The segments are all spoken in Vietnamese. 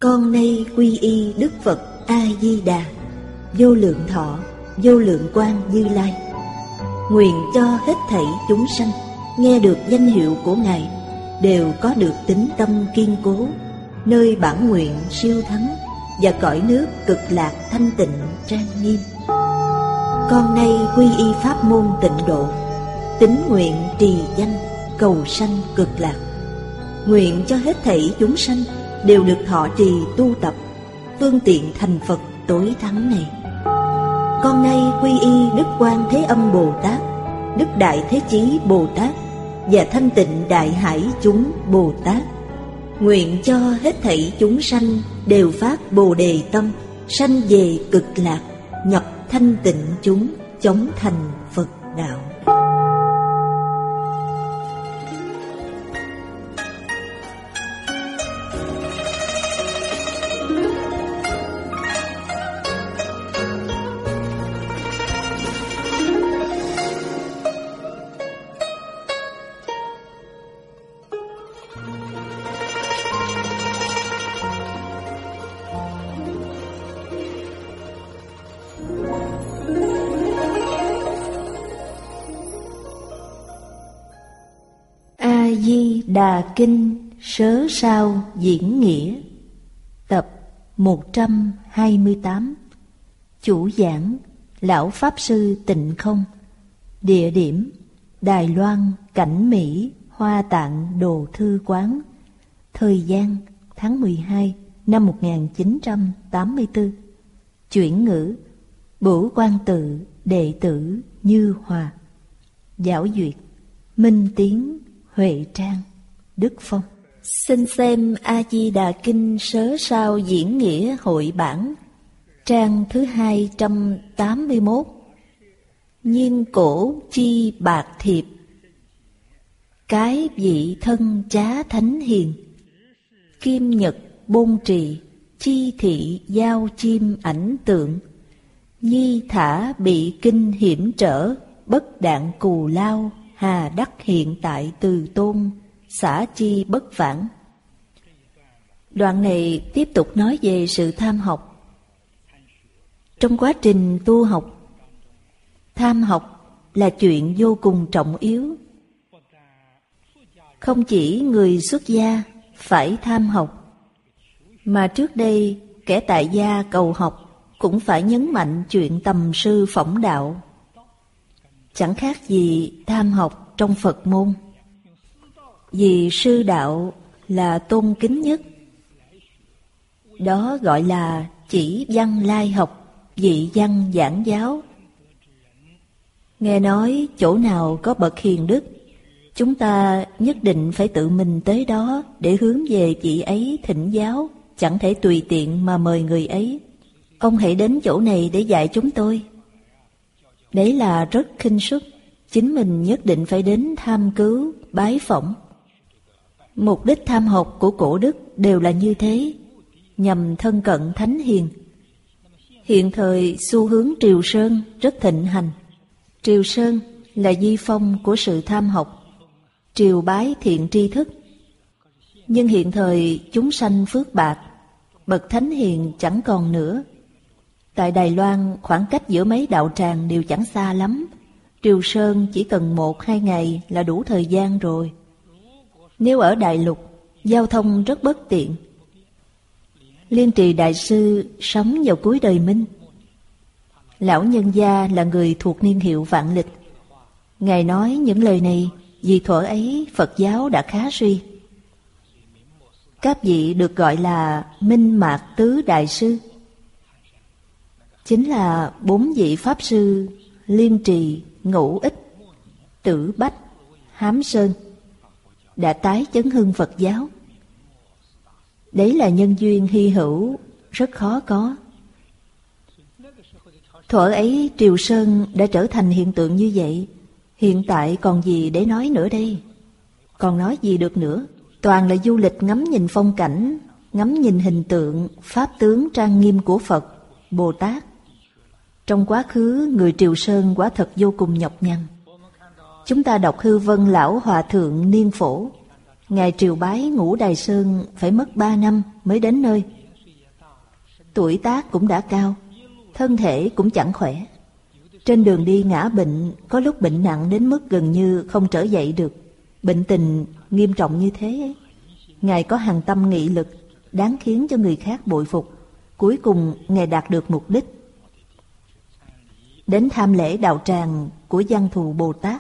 Con nay quy y Đức Phật A-di-đà, vô lượng thọ, vô lượng quang Như Lai. Nguyện cho hết thảy chúng sanh nghe được danh hiệu của Ngài đều có được tín tâm kiên cố, nơi bản nguyện siêu thắng và cõi nước cực lạc thanh tịnh trang nghiêm. Con nay quy y pháp môn Tịnh Độ, tín nguyện trì danh cầu sanh cực lạc. Nguyện cho hết thảy chúng sanh đều được thọ trì tu tập phương tiện thành Phật tối thắng này. Con nay quy y Đức Quan Thế Âm Bồ Tát, Đức Đại Thế Chí Bồ Tát và Thanh Tịnh Đại Hải chúng Bồ Tát. Nguyện cho hết thảy chúng sanh đều phát Bồ Đề tâm, sanh về cực lạc, nhập thanh tịnh chúng, chóng thành Phật đạo. A-di-đà Kinh Sớ Sao Diễn Nghĩa, tập 128. Chủ giảng Lão Pháp Sư Tịnh Không. Địa điểm Đài Loan, Cảnh Mỹ, Hoa Tạng Đồ Thư Quán. Thời gian tháng 12 năm 1984. Chuyển ngữ Bửu Quan Tự, đệ tử Như Hòa. Giảo duyệt Minh Tiến, Huệ Trang, Đức Phong. Xin xem A-di-đà Kinh Sớ Sao Diễn Nghĩa hội bản, trang thứ 281. Nhiên cổ chi bạc thiệp, cái vị thân chá thánh hiền. Kim nhật bôn trì, chi thị giao chim ảnh tượng. Nhi thả bị kinh hiểm trở, bất đạn cù lao. Hà đắc hiện tại từ tôn, xả chi bất phản. Đoạn này tiếp tục nói về sự tham học. Trong quá trình tu học, tham học là chuyện vô cùng trọng yếu. Không chỉ người xuất gia phải tham học, mà trước đây kẻ tại gia cầu học cũng phải nhấn mạnh chuyện tầm sư phỏng đạo. Chẳng khác gì tham học trong Phật môn. Vì sư đạo là tôn kính nhất. Đó gọi là chỉ văn lai học, vị văn giảng giáo. Nghe nói chỗ nào có bậc hiền đức, chúng ta nhất định phải tự mình tới đó để hướng về vị ấy thỉnh giáo, chẳng thể tùy tiện mà mời người ấy. Ông hãy đến chỗ này để dạy chúng tôi. Đấy là rất khinh suất. Chính mình nhất định phải đến tham cứu, bái phỏng. Mục đích tham học của cổ đức đều là như thế, nhằm thân cận thánh hiền. Hiện thời xu hướng Triều Sơn rất thịnh hành. Triều Sơn là di phong của sự tham học, triều bái thiện tri thức. Nhưng hiện thời chúng sanh phước bạc, bậc thánh hiền chẳng còn nữa. Tại Đài Loan, khoảng cách giữa mấy đạo tràng đều chẳng xa lắm. Triều Sơn chỉ cần 1-2 ngày là đủ thời gian rồi. Nếu ở Đại Lục, giao thông rất bất tiện. Liên Trì Đại Sư sống vào cuối đời Minh. Lão nhân gia là người thuộc niên hiệu Vạn Lịch. Ngài nói những lời này vì thuở ấy Phật giáo đã khá suy. Các vị được gọi là Minh Mạc Tứ Đại Sư, chính là 4 vị Pháp Sư Liên Trì, Ngũ Ích, Tử Bách, Hám Sơn đã tái chấn hưng Phật giáo. Đấy là nhân duyên hy hữu, rất khó có. Thuở ấy Triều Sơn đã trở thành hiện tượng như vậy. Hiện tại còn gì để nói nữa đây? Còn nói gì được nữa? Toàn là du lịch ngắm nhìn phong cảnh, ngắm nhìn hình tượng, pháp tướng trang nghiêm của Phật, Bồ Tát. Trong quá khứ, người Triều Sơn quả thật vô cùng nhọc nhằn. Chúng ta đọc Hư Vân Lão Hòa Thượng Niên Phổ, Ngài triều bái Ngũ Đài Sơn phải mất 3 năm mới đến nơi. tuổi tác cũng đã cao, thân thể cũng chẳng khỏe. Trên đường đi ngã bệnh, có lúc bệnh nặng đến mức gần như không trở dậy được. Bệnh tình nghiêm trọng như thế, Ngài có hằng tâm nghị lực, đáng khiến cho người khác bội phục. Cuối cùng Ngài đạt được mục đích. Đến tham lễ đạo tràng của Văn Thù Bồ Tát.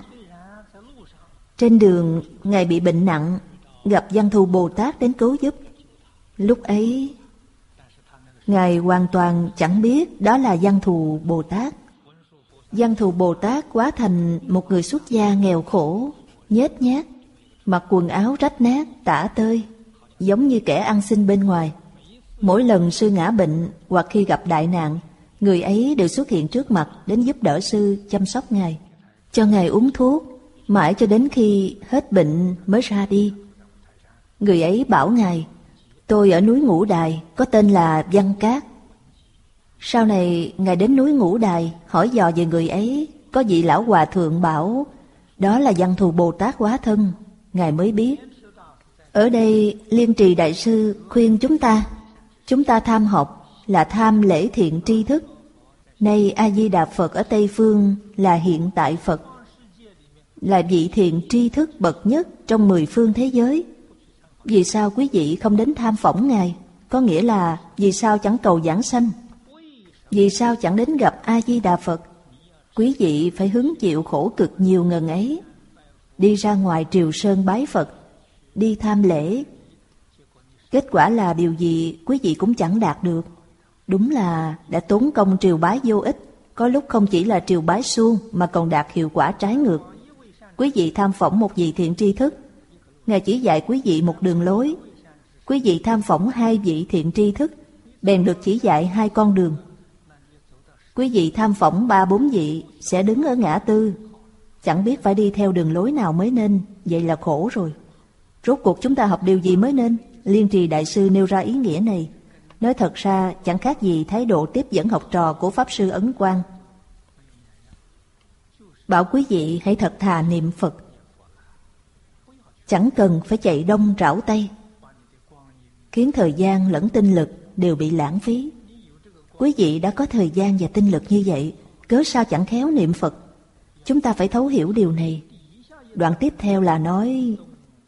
Trên đường Ngài bị bệnh nặng, gặp Văn Thù Bồ Tát đến cứu giúp. Lúc ấy Ngài hoàn toàn chẳng biết đó là Văn Thù Bồ Tát. Văn Thù Bồ Tát hóa thành một người xuất gia nghèo khổ, nhếch nhác, mặc quần áo rách nát, tả tơi, giống như kẻ ăn xin bên ngoài. Mỗi lần sư ngã bệnh hoặc khi gặp đại nạn, người ấy đều xuất hiện trước mặt đến giúp đỡ sư chăm sóc Ngài, cho Ngài uống thuốc, mãi cho đến khi hết bệnh mới ra đi. Người ấy bảo Ngài, tôi ở núi Ngũ Đài, có tên là Văn Cát. Sau này Ngài đến núi Ngũ Đài hỏi dò về người ấy, có vị lão hòa thượng bảo đó là Văn Thù Bồ Tát hóa thân. Ngài mới biết. Ở đây Liên Trì Đại Sư khuyên chúng ta tham học là tham lễ thiện tri thức. Nay A-di-đà Phật ở Tây Phương là hiện tại Phật, là vị thiện tri thức bậc nhất trong 10 phương thế giới. Vì sao quý vị không đến tham phỏng Ngài? Có nghĩa là vì sao chẳng cầu giảng sanh? Vì sao chẳng đến gặp A-di-đà Phật? Quý vị phải hứng chịu khổ cực nhiều ngần ấy. Đi ra ngoài triều sơn bái Phật, đi tham lễ. Kết quả là điều gì quý vị cũng chẳng đạt được. Đúng là đã tốn công triều bái vô ích. Có lúc không chỉ là triều bái suông mà còn đạt hiệu quả trái ngược. Quý vị tham phỏng một vị thiện tri thức, Ngài chỉ dạy quý vị một đường lối. Quý vị tham phỏng 2 vị thiện tri thức, bèn được chỉ dạy 2 con đường. Quý vị tham phỏng 3-4 vị sẽ đứng ở ngã tư, chẳng biết phải đi theo đường lối nào mới nên. Vậy là khổ rồi. Rốt cuộc chúng ta học điều gì mới nên? Liên Trì Đại Sư nêu ra ý nghĩa này. Nói thật ra chẳng khác gì thái độ tiếp dẫn học trò của Pháp Sư Ấn Quang. Bảo quý vị hãy thật thà niệm Phật, chẳng cần phải chạy đông trảo tây, khiến thời gian lẫn tinh lực đều bị lãng phí. Quý vị đã có thời gian và tinh lực như vậy, cớ sao chẳng khéo niệm Phật? Chúng ta phải thấu hiểu điều này. Đoạn tiếp theo là nói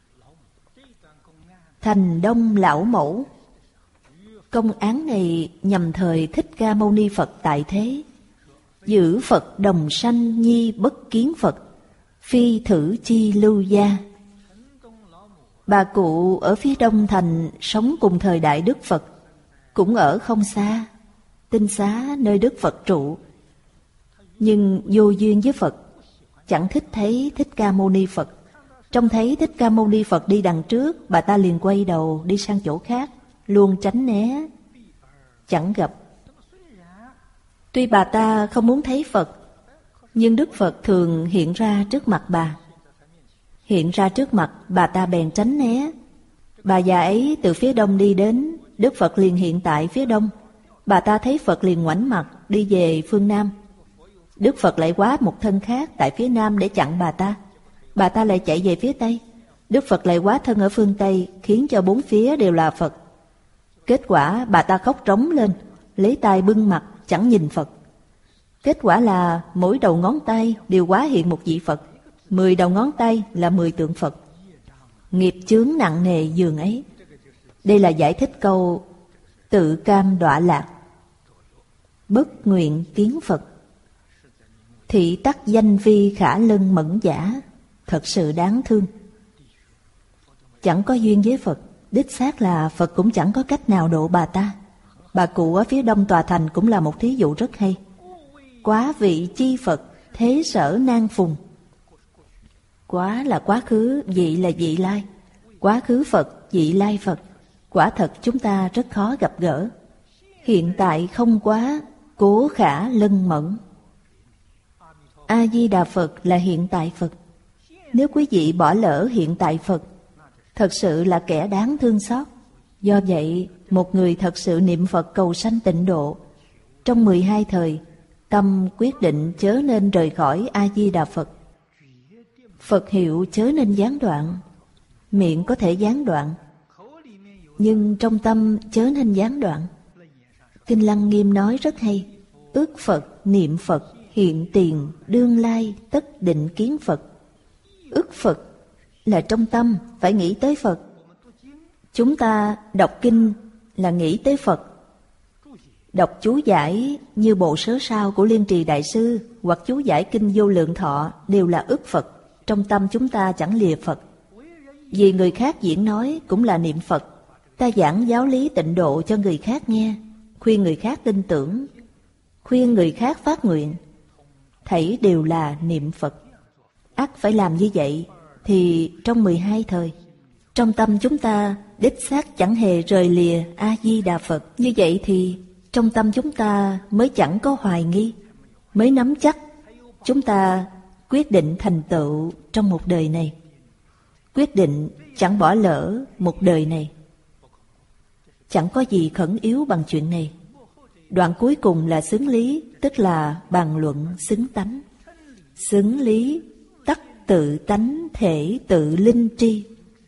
thành đông lão mẫu. Công án này nhằm thời Thích Ca Mâu Ni Phật tại thế. Giữ Phật đồng sanh nhi bất kiến Phật, phi thử chi lưu gia. Bà cụ ở phía đông thành sống cùng thời đại Đức Phật, cũng ở không xa, Tinh Xá nơi Đức Phật trụ. Nhưng vô duyên với Phật, chẳng thích thấy Thích Ca Mâu Ni Phật. Trông thấy Thích Ca Mâu Ni Phật đi đằng trước, bà ta liền quay đầu đi sang chỗ khác, luôn tránh né, chẳng gặp. Tuy bà ta không muốn thấy Phật, nhưng Đức Phật thường hiện ra trước mặt bà. Hiện ra trước mặt, bà ta bèn tránh né. Bà già ấy từ phía đông đi đến, Đức Phật liền hiện tại phía đông. Bà ta thấy Phật liền ngoảnh mặt đi về phương Nam. Đức Phật lại hóa một thân khác tại phía Nam để chặn bà ta. Bà ta lại chạy về phía Tây. Đức Phật lại hóa thân ở phương Tây, khiến cho 4 phía đều là Phật. Kết quả bà ta khóc rống lên, lấy tay bưng mặt, chẳng nhìn Phật. Kết quả là mỗi đầu ngón tay đều hóa hiện một vị Phật, 10 đầu ngón tay là 10 tượng Phật. Nghiệp chướng nặng nề dường ấy. Đây là giải thích câu tự cam đọa lạc, bất nguyện kiến Phật. Thị tắc danh vi khả lân mẫn giả, thật sự đáng thương. Chẳng có duyên với Phật, đích xác là Phật cũng chẳng có cách nào độ bà ta. Bà cụ ở phía đông tòa thành cũng là một thí dụ rất hay. Quá vị chi Phật, thế sở nan phùng. Quá là quá khứ, vị là vị lai. Quá khứ Phật, vị lai Phật, quả thật chúng ta rất khó gặp gỡ. Hiện tại không quá, cố khả lân mẫn. A-di-đà Phật là hiện tại Phật. Nếu quý vị bỏ lỡ hiện tại Phật, thật sự là kẻ đáng thương xót. Do vậy, một người thật sự niệm Phật cầu sanh tịnh độ, trong 12 thời, tâm quyết định chớ nên rời khỏi A-di-đà Phật. Phật hiệu chớ nên gián đoạn. Miệng có thể gián đoạn, nhưng trong tâm chớ nên gián đoạn. Kinh Lăng Nghiêm nói rất hay. Ước Phật, niệm Phật, hiện tiền, đương lai, tất định kiến Phật. Ước Phật là trong tâm, phải nghĩ tới Phật. Chúng ta đọc kinh là nghĩ tới Phật. Đọc chú giải như bộ sớ sao của Liên Trì Đại Sư hoặc chú giải kinh Vô Lượng Thọ đều là ước Phật. Trong tâm chúng ta chẳng lìa Phật. Vì người khác diễn nói cũng là niệm Phật. Ta giảng giáo lý tịnh độ cho người khác nghe, khuyên người khác tin tưởng, khuyên người khác phát nguyện, thảy đều là niệm Phật. Ắt phải làm như vậy thì trong 12 thời, trong tâm chúng ta đích xác chẳng hề rời lìa A-di-đà Phật. Như vậy thì trong tâm chúng ta mới chẳng có hoài nghi, mới nắm chắc. Chúng ta quyết định thành tựu trong một đời này, quyết định chẳng bỏ lỡ một đời này. Chẳng có gì khẩn yếu bằng chuyện này. Đoạn cuối cùng là xứng lý, tức là bàn luận xứng tánh. Xứng lý tắc tự tánh thể tự linh tri.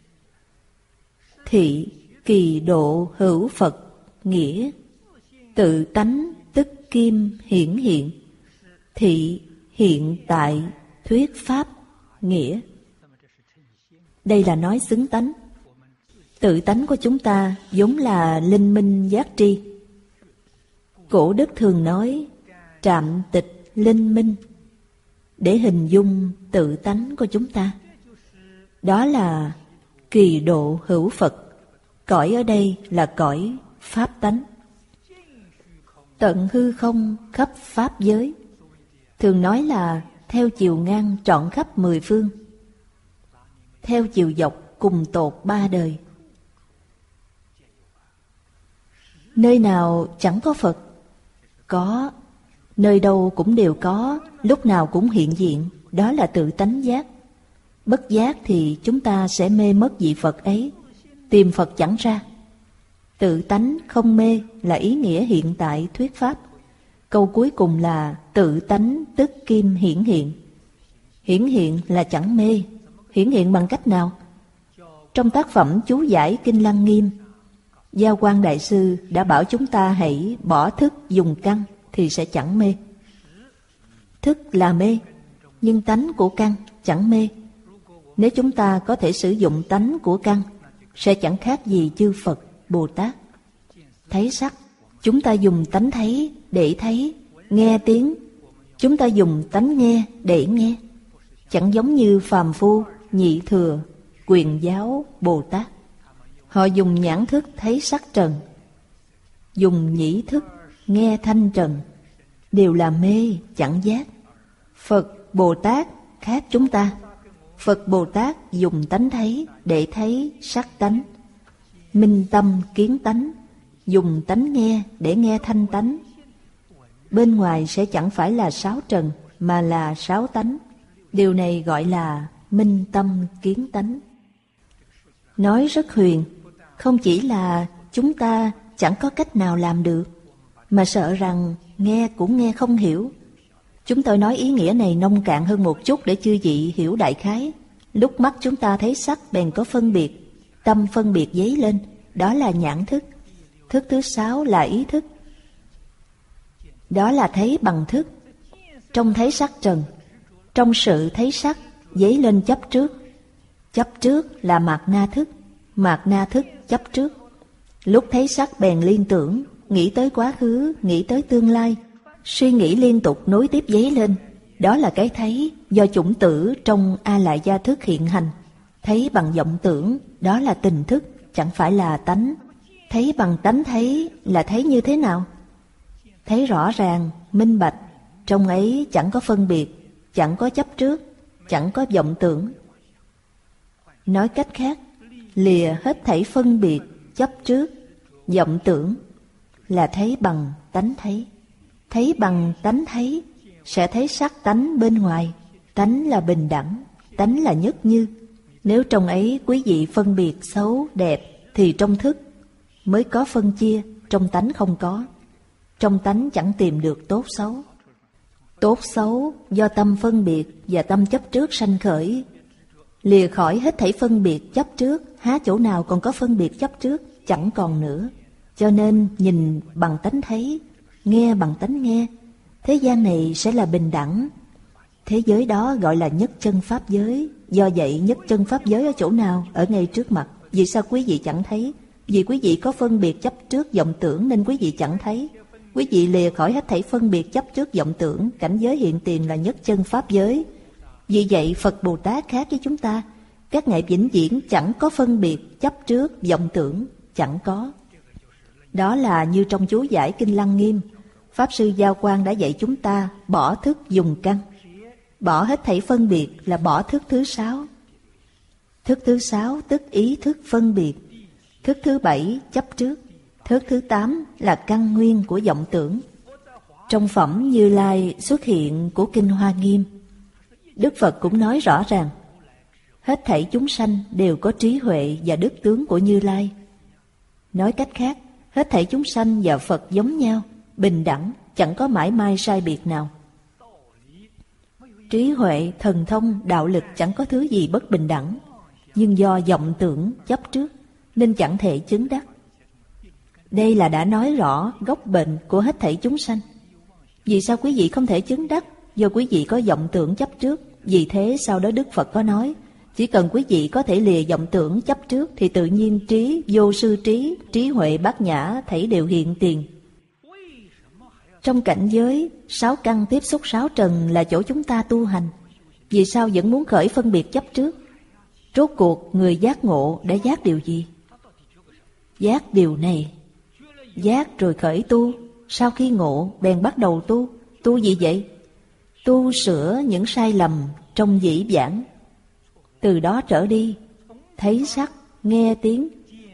Thị kỳ độ hữu Phật nghĩa. Tự tánh tức kim hiển hiện. Thị hiện tại thuyết pháp nghĩa. Đây là nói xứng tánh. Tự tánh của chúng ta vốn là linh minh giác tri. Cổ đức thường nói trạm tịch linh minh để hình dung tự tánh của chúng ta. Đó là kỳ độ hữu Phật. Cõi ở đây là cõi pháp tánh. Tận hư không khắp pháp giới. Thường nói là theo chiều ngang trọn khắp 10 phương, theo chiều dọc cùng tột 3 đời. Nơi nào chẳng có Phật? Có. Nơi đâu cũng đều có, lúc nào cũng hiện diện. Đó là tự tánh giác. Bất giác thì chúng ta sẽ mê mất vị Phật ấy, tìm Phật chẳng ra. Tự tánh không mê là ý nghĩa hiện tại thuyết pháp. Câu cuối cùng là tự tánh tức kim hiển hiện. Hiển hiện là chẳng mê. Hiển hiện bằng cách nào? Trong tác phẩm chú giải Kinh Lăng Nghiêm, Giao Quang Đại Sư đã bảo chúng ta hãy bỏ thức dùng căn thì sẽ chẳng mê. Thức là mê, nhưng tánh của căn chẳng mê. Nếu chúng ta có thể sử dụng tánh của căn, sẽ chẳng khác gì chư Phật, Bồ Tát. Thấy sắc, chúng ta dùng tánh thấy để thấy. Nghe tiếng, chúng ta dùng tánh nghe để nghe. Chẳng giống như phàm phu, nhị thừa, Quyền Giáo, Bồ Tát. Họ dùng nhãn thức thấy sắc trần, dùng nhĩ thức nghe thanh trần, đều là mê chẳng giác. Phật Bồ Tát khác chúng ta. Phật Bồ Tát dùng tánh thấy để thấy sắc tánh, minh tâm kiến tánh, dùng tánh nghe để nghe thanh tánh. Bên ngoài sẽ chẳng phải là sáu trần, mà là sáu tánh. Điều này gọi là minh tâm kiến tánh. Nói rất huyền, không chỉ là chúng ta chẳng có cách nào làm được, mà sợ rằng nghe cũng nghe không hiểu. Chúng tôi nói ý nghĩa này nông cạn hơn một chút để chư vị hiểu đại khái. Lúc mắt chúng ta thấy sắc bèn có phân biệt, tâm phân biệt dấy lên, đó là nhãn thức. Thức thứ 6 là ý thức, đó là thấy bằng thức. Trong thấy sắc trần, trong sự thấy sắc dấy lên chấp trước. Chấp trước là mạt na thức, mạt na thức chấp trước. Lúc thấy sắc bèn liên tưởng, nghĩ tới quá khứ, nghĩ tới tương lai, suy nghĩ liên tục nối tiếp dấy lên. Đó là cái thấy do chủng tử trong A Lại Gia thức hiện hành. Thấy bằng vọng tưởng, đó là tình thức, chẳng phải là tánh. Thấy bằng tánh thấy là thấy như thế nào? Thấy rõ ràng, minh bạch, trong ấy chẳng có phân biệt, chẳng có chấp trước, chẳng có vọng tưởng. Nói cách khác, lìa hết thảy phân biệt, chấp trước, vọng tưởng, là thấy bằng tánh thấy. Thấy bằng tánh thấy, sẽ thấy sắc tánh bên ngoài. Tánh là bình đẳng, tánh là nhất như. Nếu trong ấy quý vị phân biệt xấu, đẹp, thì trong thức mới có phân chia, trong tánh không có. Trong tánh chẳng tìm được tốt xấu. Tốt xấu do tâm phân biệt và tâm chấp trước sanh khởi. Lìa khỏi hết thảy phân biệt chấp trước, há chỗ nào còn có phân biệt chấp trước, chẳng còn nữa. Cho nên nhìn bằng tánh thấy, nghe bằng tánh nghe, thế gian này sẽ là bình đẳng. Thế giới đó gọi là nhất chân pháp giới. Do vậy nhất chân pháp giới ở chỗ nào? Ở ngay trước mặt. Vì sao quý vị chẳng thấy? Vì quý vị có phân biệt chấp trước vọng tưởng nên quý vị chẳng thấy. Quý vị lìa khỏi hết thảy phân biệt chấp trước vọng tưởng, cảnh giới hiện tiền là nhất chân pháp giới. Vì vậy Phật Bồ Tát khác với chúng ta. Các ngài vĩnh viễn chẳng có phân biệt chấp trước vọng tưởng, chẳng có. Đó là như trong chú giải Kinh Lăng Nghiêm, Pháp Sư Giao Quang đã dạy chúng ta bỏ thức dùng căn. Bỏ hết thảy phân biệt là bỏ thức thứ 6. Thức thứ 6 tức ý thức phân biệt. Thức thứ 7 chấp trước. Thức thứ 8 là căn nguyên của vọng tưởng. Trong phẩm Như Lai xuất hiện của Kinh Hoa Nghiêm, Đức Phật cũng nói rõ ràng, hết thảy chúng sanh đều có trí huệ và đức tướng của Như Lai. Nói cách khác, hết thảy chúng sanh và Phật giống nhau, bình đẳng, chẳng có mãi may sai biệt nào. Trí huệ, thần thông, đạo lực chẳng có thứ gì bất bình đẳng, nhưng do vọng tưởng chấp trước nên chẳng thể chứng đắc. Đây là đã nói rõ gốc bệnh của hết thảy chúng sanh. Vì sao quý vị không thể chứng đắc? Do quý vị có vọng tưởng chấp trước. Vì thế sau đó Đức Phật có nói, chỉ cần quý vị có thể lìa vọng tưởng chấp trước thì tự nhiên trí, vô sư trí, trí huệ bát nhã thảy đều hiện tiền. Trong cảnh giới 6 căn tiếp xúc 6 trần là chỗ chúng ta tu hành. Vì sao vẫn muốn khởi phân biệt chấp trước? Rốt cuộc người giác ngộ đã giác điều gì? Giác điều này. Giác rồi khởi tu. Sau khi ngộ bèn bắt đầu tu. Tu gì vậy? Tu sửa những sai lầm trong dĩ vãng. Từ đó trở đi, thấy sắc, nghe tiếng.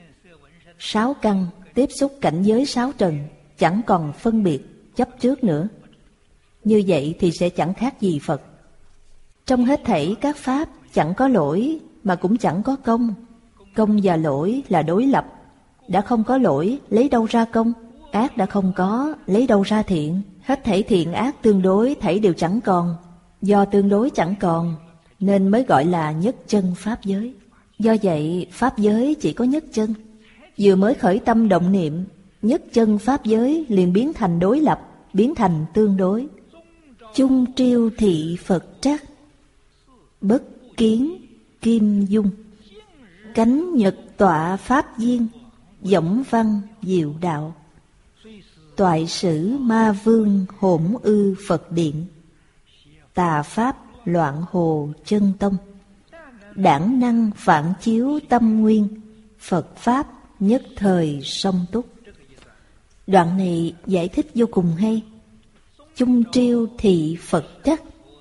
6 căn tiếp xúc cảnh giới 6 trần, chẳng còn phân biệt chấp trước nữa. Như vậy thì sẽ chẳng khác gì Phật. Trong hết thảy các pháp chẳng có lỗi mà cũng chẳng có công. Công và lỗi là đối lập. Đã không có lỗi, lấy đâu ra công? Ác đã không có, lấy đâu ra thiện? Hết thảy thiện ác tương đối, thảy đều chẳng còn. Do tương đối chẳng còn, nên mới gọi là nhất chân pháp giới. Do vậy, pháp giới chỉ có nhất chân. Vừa mới khởi tâm động niệm, nhất chân pháp giới liền biến thành đối lập, biến thành tương đối. Chung triêu thị Phật trắc, bất kiến kim dung. Cánh nhật tọa pháp viên, võng văn diệu đạo. Toại sử ma vương hỗn ư Phật điện, tà pháp loạn hồ chân tông. Đảng năng phản chiếu tâm nguyên, Phật pháp nhất thời song túc. Đoạn này giải thích vô cùng hay. Chung triêu thị Phật trắc.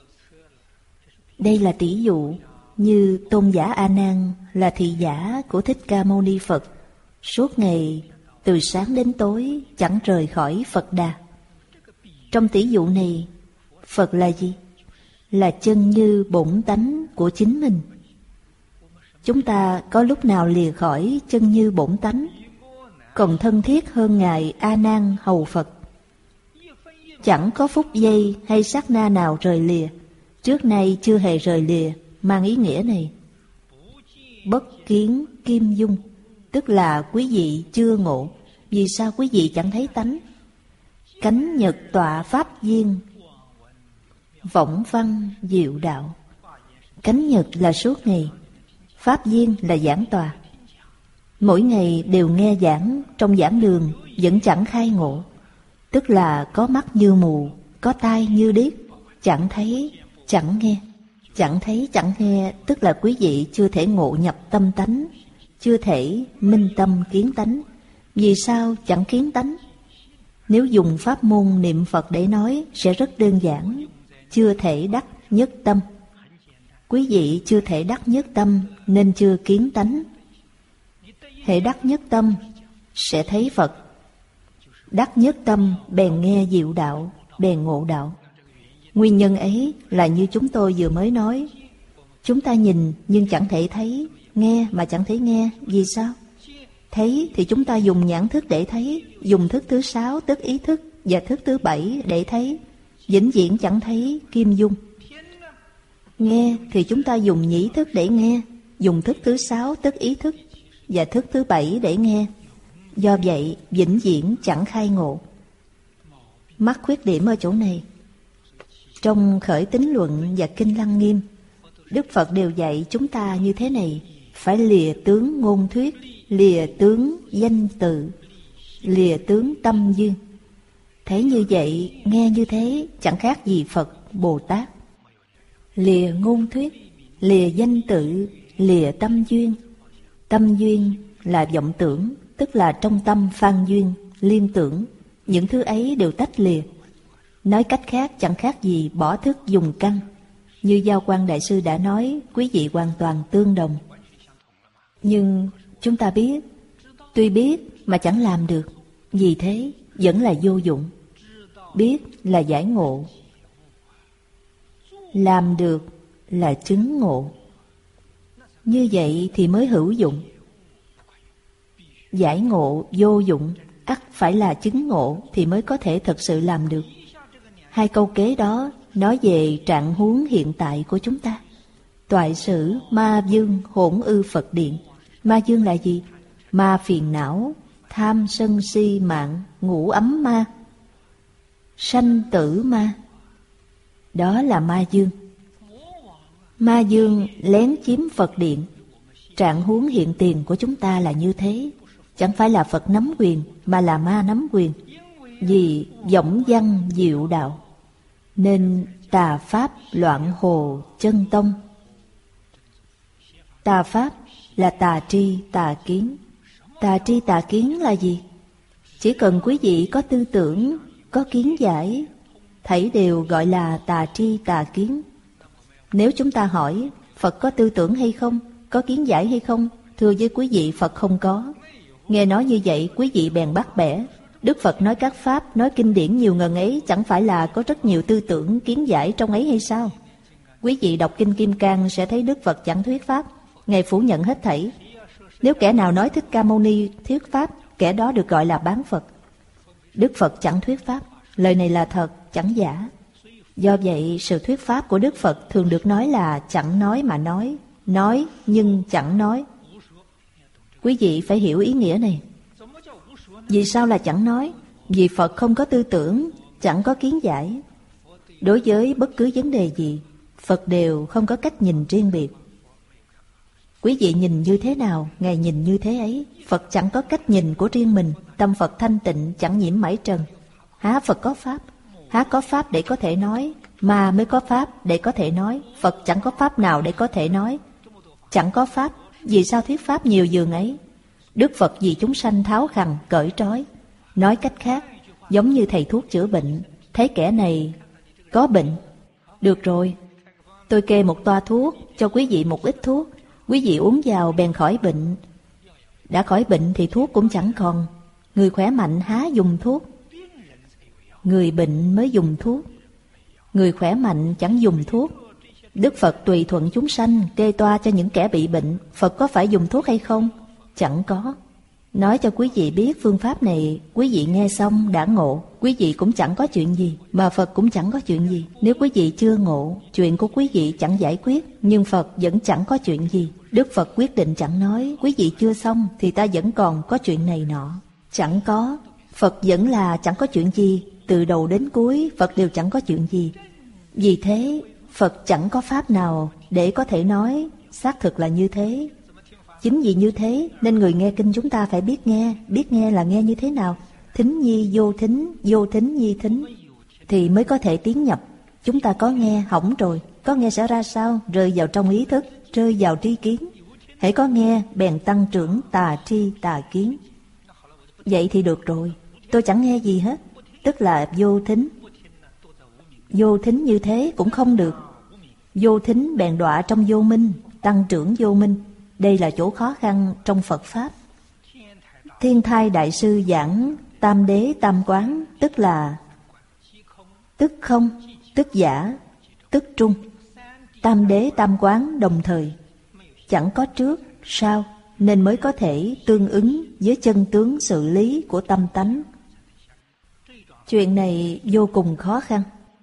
Đây là tỷ dụ như tôn giả A Nan là thị giả của Thích Ca Mâu Ni Phật, suốt ngày từ sáng đến tối chẳng rời khỏi Phật Đà. Trong tỷ dụ này, Phật là gì? Là chân như bổn tánh của chính mình. Chúng ta có lúc nào lìa khỏi chân như bổn tánh, còn thân thiết hơn Ngài A Nan hầu Phật. Chẳng có phút giây hay sát na nào rời lìa. Trước nay chưa hề rời lìa, mang ý nghĩa này. Bất kiến kim dung, tức là quý vị chưa ngộ. Vì sao quý vị chẳng thấy tánh? Cánh nhật tọa pháp viên, võng văn diệu đạo. Cánh nhật là suốt ngày, pháp viên là giảng tòa. Mỗi ngày đều nghe giảng, trong giảng đường vẫn chẳng khai ngộ. Tức là có mắt như mù, có tai như điếc, chẳng thấy, chẳng nghe. Chẳng thấy, chẳng nghe, tức là quý vị chưa thể ngộ nhập tâm tánh, chưa thể minh tâm kiến tánh. Vì sao chẳng kiến tánh? Nếu dùng pháp môn niệm Phật để nói sẽ rất đơn giản. Chưa thể đắc nhất tâm. Quý vị chưa thể đắc nhất tâm nên chưa kiến tánh. Hệ đắc nhất tâm sẽ thấy Phật. Đắc nhất tâm bèn nghe diệu đạo, bèn ngộ đạo. Nguyên nhân ấy là như chúng tôi vừa mới nói. Chúng ta nhìn nhưng chẳng thể thấy, nghe mà chẳng thể nghe. Vì sao? Thấy thì chúng ta dùng nhãn thức để thấy, dùng thức thứ 6 tức ý thức và thức thứ 7 để thấy, vĩnh viễn chẳng thấy kim dung. Nghe thì chúng ta dùng nhĩ thức để nghe, dùng thức thứ 6 tức ý thức và thức thứ 7 để nghe, Do vậy vĩnh viễn chẳng khai ngộ. Mắc khuyết điểm ở chỗ này. Trong Khởi Tín Luận và Kinh Lăng Nghiêm, Đức Phật đều dạy chúng ta như thế này: phải lìa tướng ngôn thuyết, lìa tướng danh tự, lìa tướng tâm duyên. Thấy như vậy, nghe như thế, chẳng khác gì Phật Bồ Tát. Lìa ngôn thuyết, lìa danh tự, lìa tâm duyên. Tâm duyên là vọng tưởng, tức là trong tâm phan duyên, liên tưởng. Những thứ ấy đều tách lìa. Nói cách khác, chẳng khác gì bỏ thức dùng căn. Như Giao Quang Đại Sư đã nói, quý vị hoàn toàn tương đồng. Nhưng chúng ta biết, tuy biết mà chẳng làm được. Vì thế vẫn là vô dụng. Biết là giải ngộ, làm được là chứng ngộ. Như vậy thì mới hữu dụng. Giải ngộ vô dụng, ắt phải là chứng ngộ thì mới có thể thực sự làm được. Hai câu kế đó nói về trạng huống hiện tại của chúng ta. Toại sử ma vương hỗn ư Phật điện. Ma vương là gì? Ma phiền não, tham sân si mạng, ngủ ấm ma, sanh tử ma. Đó là ma vương. Ma vương lén chiếm Phật điện. Trạng huống hiện tiền của chúng ta là như thế. Chẳng phải là Phật nắm quyền, mà là ma nắm quyền. Vì võng văn diệu đạo, nên tà pháp loạn hồ chân tông. Tà pháp là tà tri tà kiến. Tà tri tà kiến là gì? Chỉ cần quý vị có tư tưởng, có kiến giải, thảy đều gọi là tà tri tà kiến. Nếu chúng ta hỏi Phật có tư tưởng hay không, có kiến giải hay không, thưa với quý vị, Phật không có. Nghe nói như vậy, quý vị bèn bắt bẻ. Đức Phật nói các pháp, nói kinh điển nhiều ngần ấy, chẳng phải là có rất nhiều tư tưởng, kiến giải trong ấy hay sao? Quý vị đọc Kinh Kim Cang sẽ thấy Đức Phật chẳng thuyết pháp. Ngài phủ nhận hết thảy. Nếu kẻ nào nói Thích Ca Mâu Ni thuyết pháp, kẻ đó được gọi là bán Phật. Đức Phật chẳng thuyết pháp. Lời này là thật, chẳng giả. Do vậy, sự thuyết pháp của Đức Phật thường được nói là chẳng nói mà nói nhưng chẳng nói. Quý vị phải hiểu ý nghĩa này. Vì sao là chẳng nói? Vì Phật không có tư tưởng, chẳng có kiến giải. Đối với bất cứ vấn đề gì, Phật đều không có cách nhìn riêng biệt. Quý vị nhìn như thế nào, Ngài nhìn như thế ấy. Phật chẳng có cách nhìn của riêng mình. Tâm Phật thanh tịnh, chẳng nhiễm mảy trần. Há Phật có pháp? Há có pháp để có thể nói, mà mới có pháp để có thể nói. Phật chẳng có pháp nào để có thể nói. Chẳng có pháp, vì sao thuyết pháp nhiều giường ấy? Đức Phật vì chúng sanh tháo khằn, cởi trói. Nói cách khác, giống như thầy thuốc chữa bệnh, thấy kẻ này có bệnh. Được rồi, tôi kê một toa thuốc, cho quý vị một ít thuốc. Quý vị uống vào bèn khỏi bệnh. Đã khỏi bệnh thì thuốc cũng chẳng còn. Người khỏe mạnh há dùng thuốc? Người bệnh mới dùng thuốc. Người khỏe mạnh chẳng dùng thuốc. Đức Phật tùy thuận chúng sanh, kê toa cho những kẻ bị bệnh. Phật có phải dùng thuốc hay không? Chẳng có. Nói cho quý vị biết phương pháp này, quý vị nghe xong đã ngộ, quý vị cũng chẳng có chuyện gì, mà Phật cũng chẳng có chuyện gì. Nếu quý vị chưa ngộ, chuyện của quý vị chẳng giải quyết, nhưng Phật vẫn chẳng có chuyện gì. Đức Phật quyết định chẳng nói, quý vị chưa xong thì ta vẫn còn có chuyện này nọ. Chẳng có, Phật vẫn là chẳng có chuyện gì, từ đầu đến cuối Phật đều chẳng có chuyện gì. Vì thế, Phật chẳng có pháp nào để có thể nói, xác thực là như thế. Chính vì như thế nên người nghe kinh chúng ta phải biết nghe là nghe như thế nào. Thính nhi vô thính, vô thính nhi thính, thì mới có thể tiến nhập. Chúng ta có nghe, hỏng rồi. Có nghe sẽ ra sao? Rơi vào trong ý thức, rơi vào tri kiến. Hễ có nghe, bèn tăng trưởng tà tri tà kiến. Vậy thì được rồi, tôi chẳng nghe gì hết, tức là vô thính. Vô thính như thế cũng không được. Vô thính bèn đọa trong vô minh, tăng trưởng vô minh. Đây là chỗ khó khăn trong Phật Pháp. Thiên Thai Đại Sư giảng tam đế tam quán, tức là tức không, tức giả, tức trung. Tam đế tam quán đồng thời, chẳng có trước, sau, nên mới có thể tương ứng với chân tướng sự lý của tâm tánh. Chuyện này vô cùng khó khăn.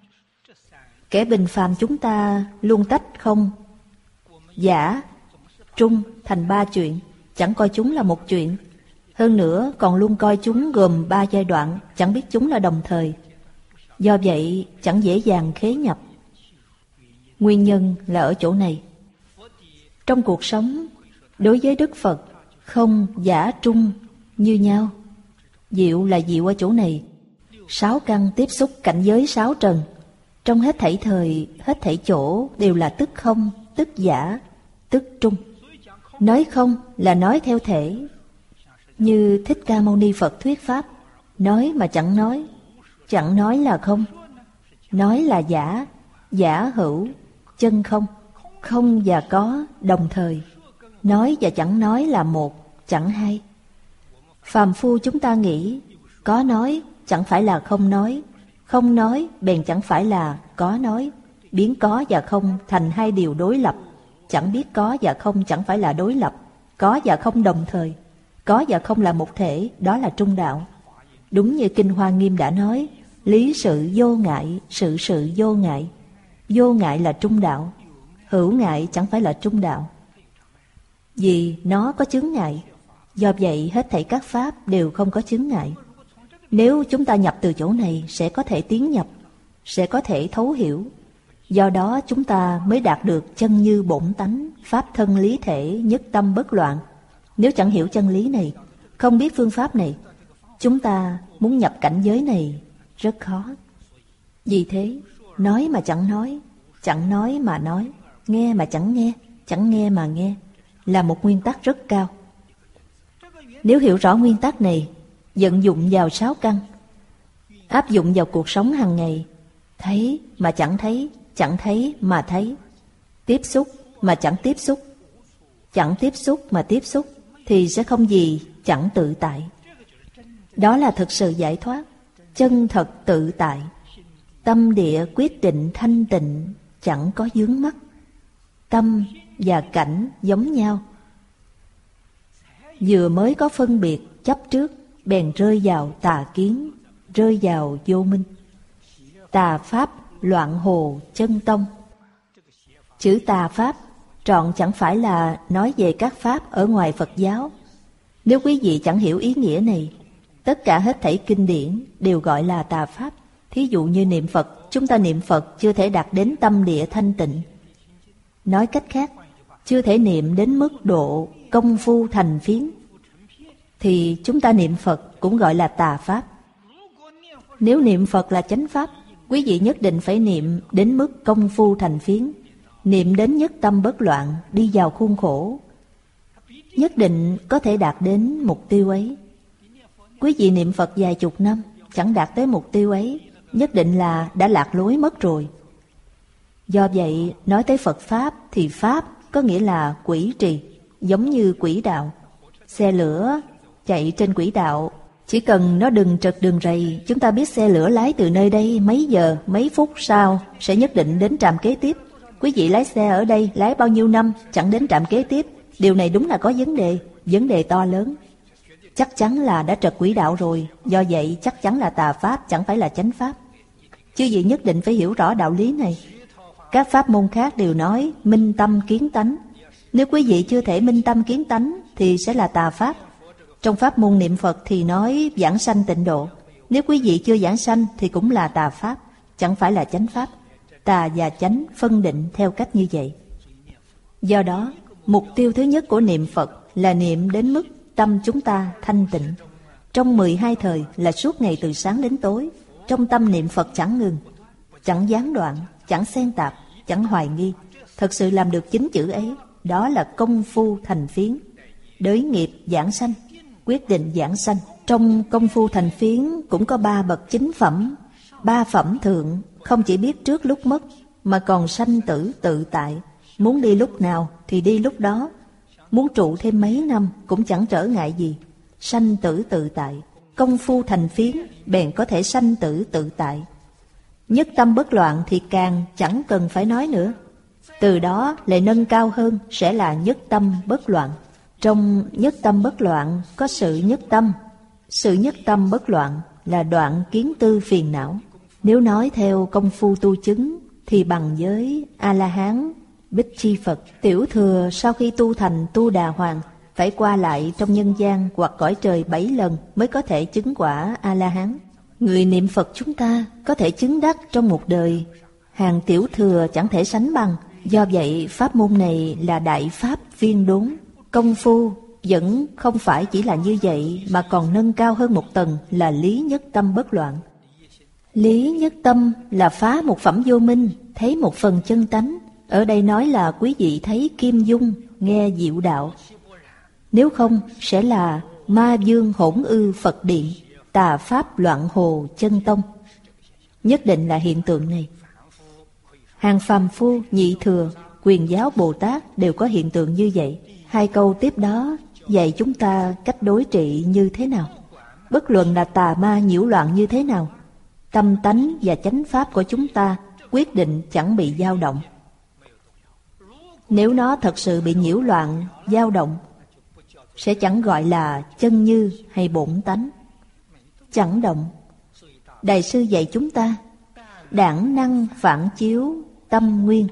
Kẻ bình phàm chúng ta luôn tách không, giả, trung thành ba chuyện, chẳng coi chúng là một chuyện. Hơn nữa còn luôn coi chúng gồm 3 giai đoạn, chẳng biết chúng là đồng thời. Do vậy chẳng dễ dàng khế nhập. Nguyên nhân là ở chỗ này. Trong cuộc sống, đối với Đức Phật, không giả trung như nhau. Diệu là diệu ở chỗ này. 6 căn tiếp xúc cảnh giới 6 trần. Trong hết thảy thời, hết thảy chỗ đều là tức không, tức giả, tức trung. Nói không là nói theo thể. Như Thích Ca Mâu Ni Phật thuyết pháp, nói mà chẳng nói. Chẳng nói là không. Nói là giả, giả hữu, chân không. Không và có đồng thời. Nói và chẳng nói là một, chẳng hai. Phàm phu chúng ta nghĩ có nói chẳng phải là không nói, không nói bèn chẳng phải là có nói, biến có và không thành hai điều đối lập. Chẳng biết có và không chẳng phải là đối lập, có và không đồng thời, có và không là một thể, đó là trung đạo. Đúng như Kinh Hoa Nghiêm đã nói, lý sự vô ngại, sự sự vô ngại. Vô ngại là trung đạo, hữu ngại chẳng phải là trung đạo, vì nó có chướng ngại. Do vậy hết thảy các pháp đều không có chướng ngại. Nếu chúng ta nhập từ chỗ này sẽ có thể tiến nhập, sẽ có thể thấu hiểu. Do đó chúng ta mới đạt được chân như bổn tánh, pháp thân lý thể, nhất tâm bất loạn. Nếu chẳng hiểu chân lý này, không biết phương pháp này, chúng ta muốn nhập cảnh giới này rất khó. Vì thế, nói mà chẳng nói, chẳng nói mà nói, nghe mà chẳng nghe, chẳng nghe mà nghe, là một nguyên tắc rất cao. Nếu hiểu rõ nguyên tắc này, vận dụng vào 6 căn, áp dụng vào cuộc sống hàng ngày, thấy mà chẳng thấy, chẳng thấy mà thấy, tiếp xúc mà chẳng tiếp xúc, chẳng tiếp xúc mà tiếp xúc, thì sẽ không gì chẳng tự tại. Đó là thực sự giải thoát, chân thật tự tại. Tâm địa quyết định thanh tịnh, chẳng có vướng mắc. Tâm và cảnh giống nhau. Vừa mới có phân biệt chấp trước, bèn rơi vào tà kiến, rơi vào vô minh. Tà pháp loạn hồ chân tông. Chữ tà pháp trọn chẳng phải là nói về các pháp ở ngoài Phật giáo. Nếu quý vị chẳng hiểu ý nghĩa này, tất cả hết thảy kinh điển đều gọi là tà pháp. Thí dụ như niệm Phật, chúng ta niệm Phật chưa thể đạt đến tâm địa thanh tịnh. Nói cách khác, chưa thể niệm đến mức độ công phu thành phiến, thì chúng ta niệm Phật cũng gọi là tà pháp. Nếu niệm Phật là chánh pháp, quý vị nhất định phải niệm đến mức công phu thành phiến, niệm đến nhất tâm bất loạn, đi vào khuôn khổ, nhất định có thể đạt đến mục tiêu ấy. Quý vị niệm Phật vài chục năm chẳng đạt tới mục tiêu ấy, nhất định là đã lạc lối mất rồi. Do vậy, nói tới Phật Pháp thì Pháp có nghĩa là quỹ trì, giống như quỹ đạo. Xe lửa chạy trên quỹ đạo, chỉ cần nó đừng trật đường rầy, chúng ta biết xe lửa lái từ nơi đây mấy giờ, mấy phút sau sẽ nhất định đến trạm kế tiếp. Quý vị lái xe ở đây lái bao nhiêu năm chẳng đến trạm kế tiếp. Điều này đúng là có vấn đề to lớn. Chắc chắn là đã trật quỹ đạo rồi. Do vậy chắc chắn là tà pháp, chẳng phải là chánh pháp. Chứ gì nhất định phải hiểu rõ đạo lý này. Các pháp môn khác đều nói minh tâm kiến tánh. Nếu quý vị chưa thể minh tâm kiến tánh thì sẽ là tà pháp. Trong pháp môn niệm Phật thì nói giảng sanh tịnh độ. Nếu quý vị chưa giảng sanh thì cũng là tà pháp, chẳng phải là chánh pháp. Tà và chánh phân định theo cách như vậy. Do đó, mục tiêu thứ nhất của niệm Phật là niệm đến mức tâm chúng ta thanh tịnh. Trong 12 thời là suốt ngày từ sáng đến tối, trong tâm niệm Phật chẳng ngừng, chẳng gián đoạn, chẳng xen tạp, chẳng hoài nghi. Thật sự làm được 9 chữ ấy, đó là công phu thành phiến. Đới nghiệp giảng sanh, quyết định giảng sanh. Trong công phu thành phiến cũng có 3 bậc chính phẩm. 3 phẩm thượng không chỉ biết trước lúc mất, mà còn sanh tử tự tại. Muốn đi lúc nào thì đi lúc đó, muốn trụ thêm mấy năm cũng chẳng trở ngại gì. Sanh tử tự tại. Công phu thành phiến bèn có thể sanh tử tự tại. Nhất tâm bất loạn thì càng chẳng cần phải nói nữa. Từ đó lại nâng cao hơn sẽ là nhất tâm bất loạn. Trong nhất tâm bất loạn có sự nhất tâm. Sự nhất tâm bất loạn là đoạn kiến tư phiền não. Nếu nói theo công phu tu chứng thì bằng với A-la-hán, Bích Chi Phật. Tiểu thừa sau khi tu thành Tu Đà Hoàng phải qua lại trong nhân gian hoặc cõi trời 7 lần mới có thể chứng quả A-la-hán. Người niệm Phật chúng ta có thể chứng đắc trong một đời, hàng tiểu thừa chẳng thể sánh bằng. Do vậy pháp môn này là đại pháp viên đốn. Công phu vẫn không phải chỉ là như vậy, mà còn nâng cao hơn một tầng là lý nhất tâm bất loạn. Lý nhất tâm là phá một phẩm vô minh, thấy một phần chân tánh. Ở đây nói là quý vị thấy kim dung, nghe diệu đạo. Nếu không sẽ là ma vương hỗn ư Phật điện, tà pháp loạn hồ chân tông. Nhất định là hiện tượng này. Hàng phàm phu, nhị thừa, Quyền giáo Bồ Tát đều có hiện tượng như vậy. Hai câu tiếp đó dạy chúng ta cách đối trị như thế nào. Bất luận là tà ma nhiễu loạn như thế nào, tâm tánh và chánh pháp của chúng ta quyết định chẳng bị dao động. Nếu nó thật sự bị nhiễu loạn, dao động, sẽ chẳng gọi là chân như hay bổn tánh. Chẳng động. Đại sư dạy chúng ta đẳng năng phản chiếu tâm nguyên.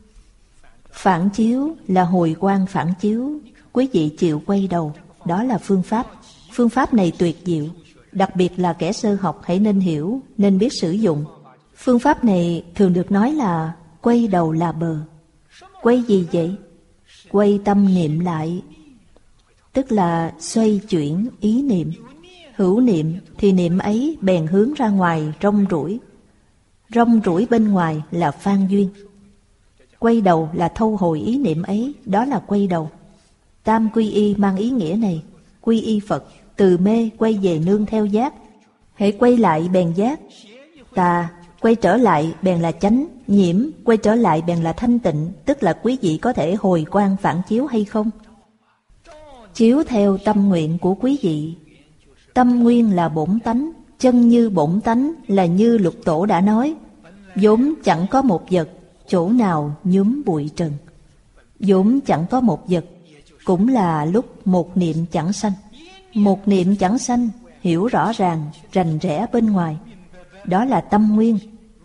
Phản chiếu là hồi quang phản chiếu. Quý vị chịu quay đầu, đó là phương pháp. Phương pháp này tuyệt diệu, đặc biệt là kẻ sơ học hãy nên hiểu, nên biết sử dụng. Phương pháp này thường được nói là quay đầu là bờ. Quay gì vậy? Quay tâm niệm lại, tức là xoay chuyển ý niệm. Hữu niệm thì niệm ấy bèn hướng ra ngoài rong ruổi. Rong ruổi bên ngoài là phan duyên. Quay đầu là thâu hồi ý niệm ấy, đó là quay đầu. Tam quy y mang ý nghĩa này. Quy y Phật, từ mê quay về nương theo giác. Hãy quay lại bèn giác. Tà quay trở lại bèn là chánh. Nhiễm quay trở lại bèn là thanh tịnh. Tức là quý vị có thể hồi quang phản chiếu hay không? Chiếu theo tâm nguyện của quý vị. Tâm nguyên là bổn tánh. Chân như bổn tánh là như Lục Tổ đã nói, vốn chẳng có một vật, chỗ nào nhuốm bụi trần. Vốn chẳng có một vật, cũng là lúc một niệm chẳng sanh. Một niệm chẳng sanh, hiểu rõ ràng, rành rẽ bên ngoài, đó là tâm nguyên.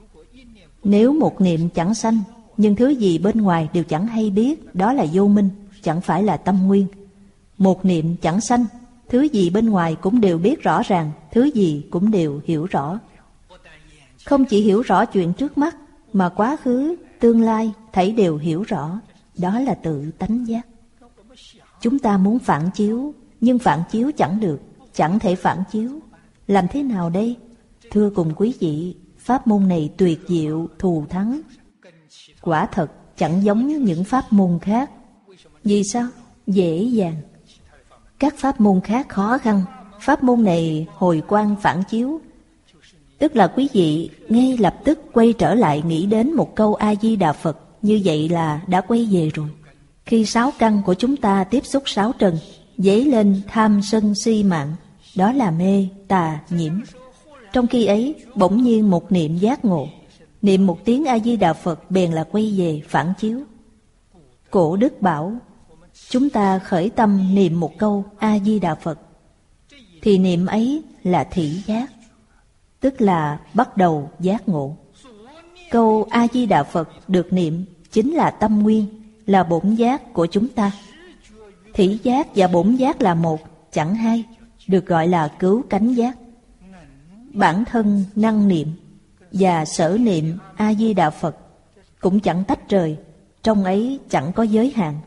Nếu một niệm chẳng sanh, nhưng thứ gì bên ngoài đều chẳng hay biết, đó là vô minh, chẳng phải là tâm nguyên. Một niệm chẳng sanh, thứ gì bên ngoài cũng đều biết rõ ràng, thứ gì cũng đều hiểu rõ. Không chỉ hiểu rõ chuyện trước mắt, mà quá khứ, tương lai, thảy đều hiểu rõ, đó là tự tánh giác. Chúng ta muốn phản chiếu, nhưng phản chiếu chẳng được, chẳng thể phản chiếu. Làm thế nào đây? Thưa cùng quý vị, pháp môn này tuyệt diệu, thù thắng. Quả thật chẳng giống những pháp môn khác. Vì sao? Dễ dàng. Các pháp môn khác khó khăn, pháp môn này hồi quang phản chiếu. Tức là quý vị ngay lập tức quay trở lại nghĩ đến một câu A-di-đà Phật, như vậy là đã quay về rồi. Khi sáu căn của chúng ta tiếp xúc sáu trần, dấy lên tham sân si mạng, đó là mê, tà, nhiễm. Trong khi ấy, bỗng nhiên một niệm giác ngộ, niệm một tiếng A-di-đà Phật bèn là quay về phản chiếu. Cổ đức bảo, chúng ta khởi tâm niệm một câu A-di-đà Phật, thì niệm ấy là thị giác, tức là bắt đầu giác ngộ. Câu A-di-đà Phật được niệm chính là tâm nguyên, là bổn giác của chúng ta. Thị giác và bổn giác là một, chẳng hai, được gọi là cứu cánh giác. Bản thân năng niệm và sở niệm A-di-đà Phật cũng chẳng tách rời, trong ấy chẳng có giới hạn.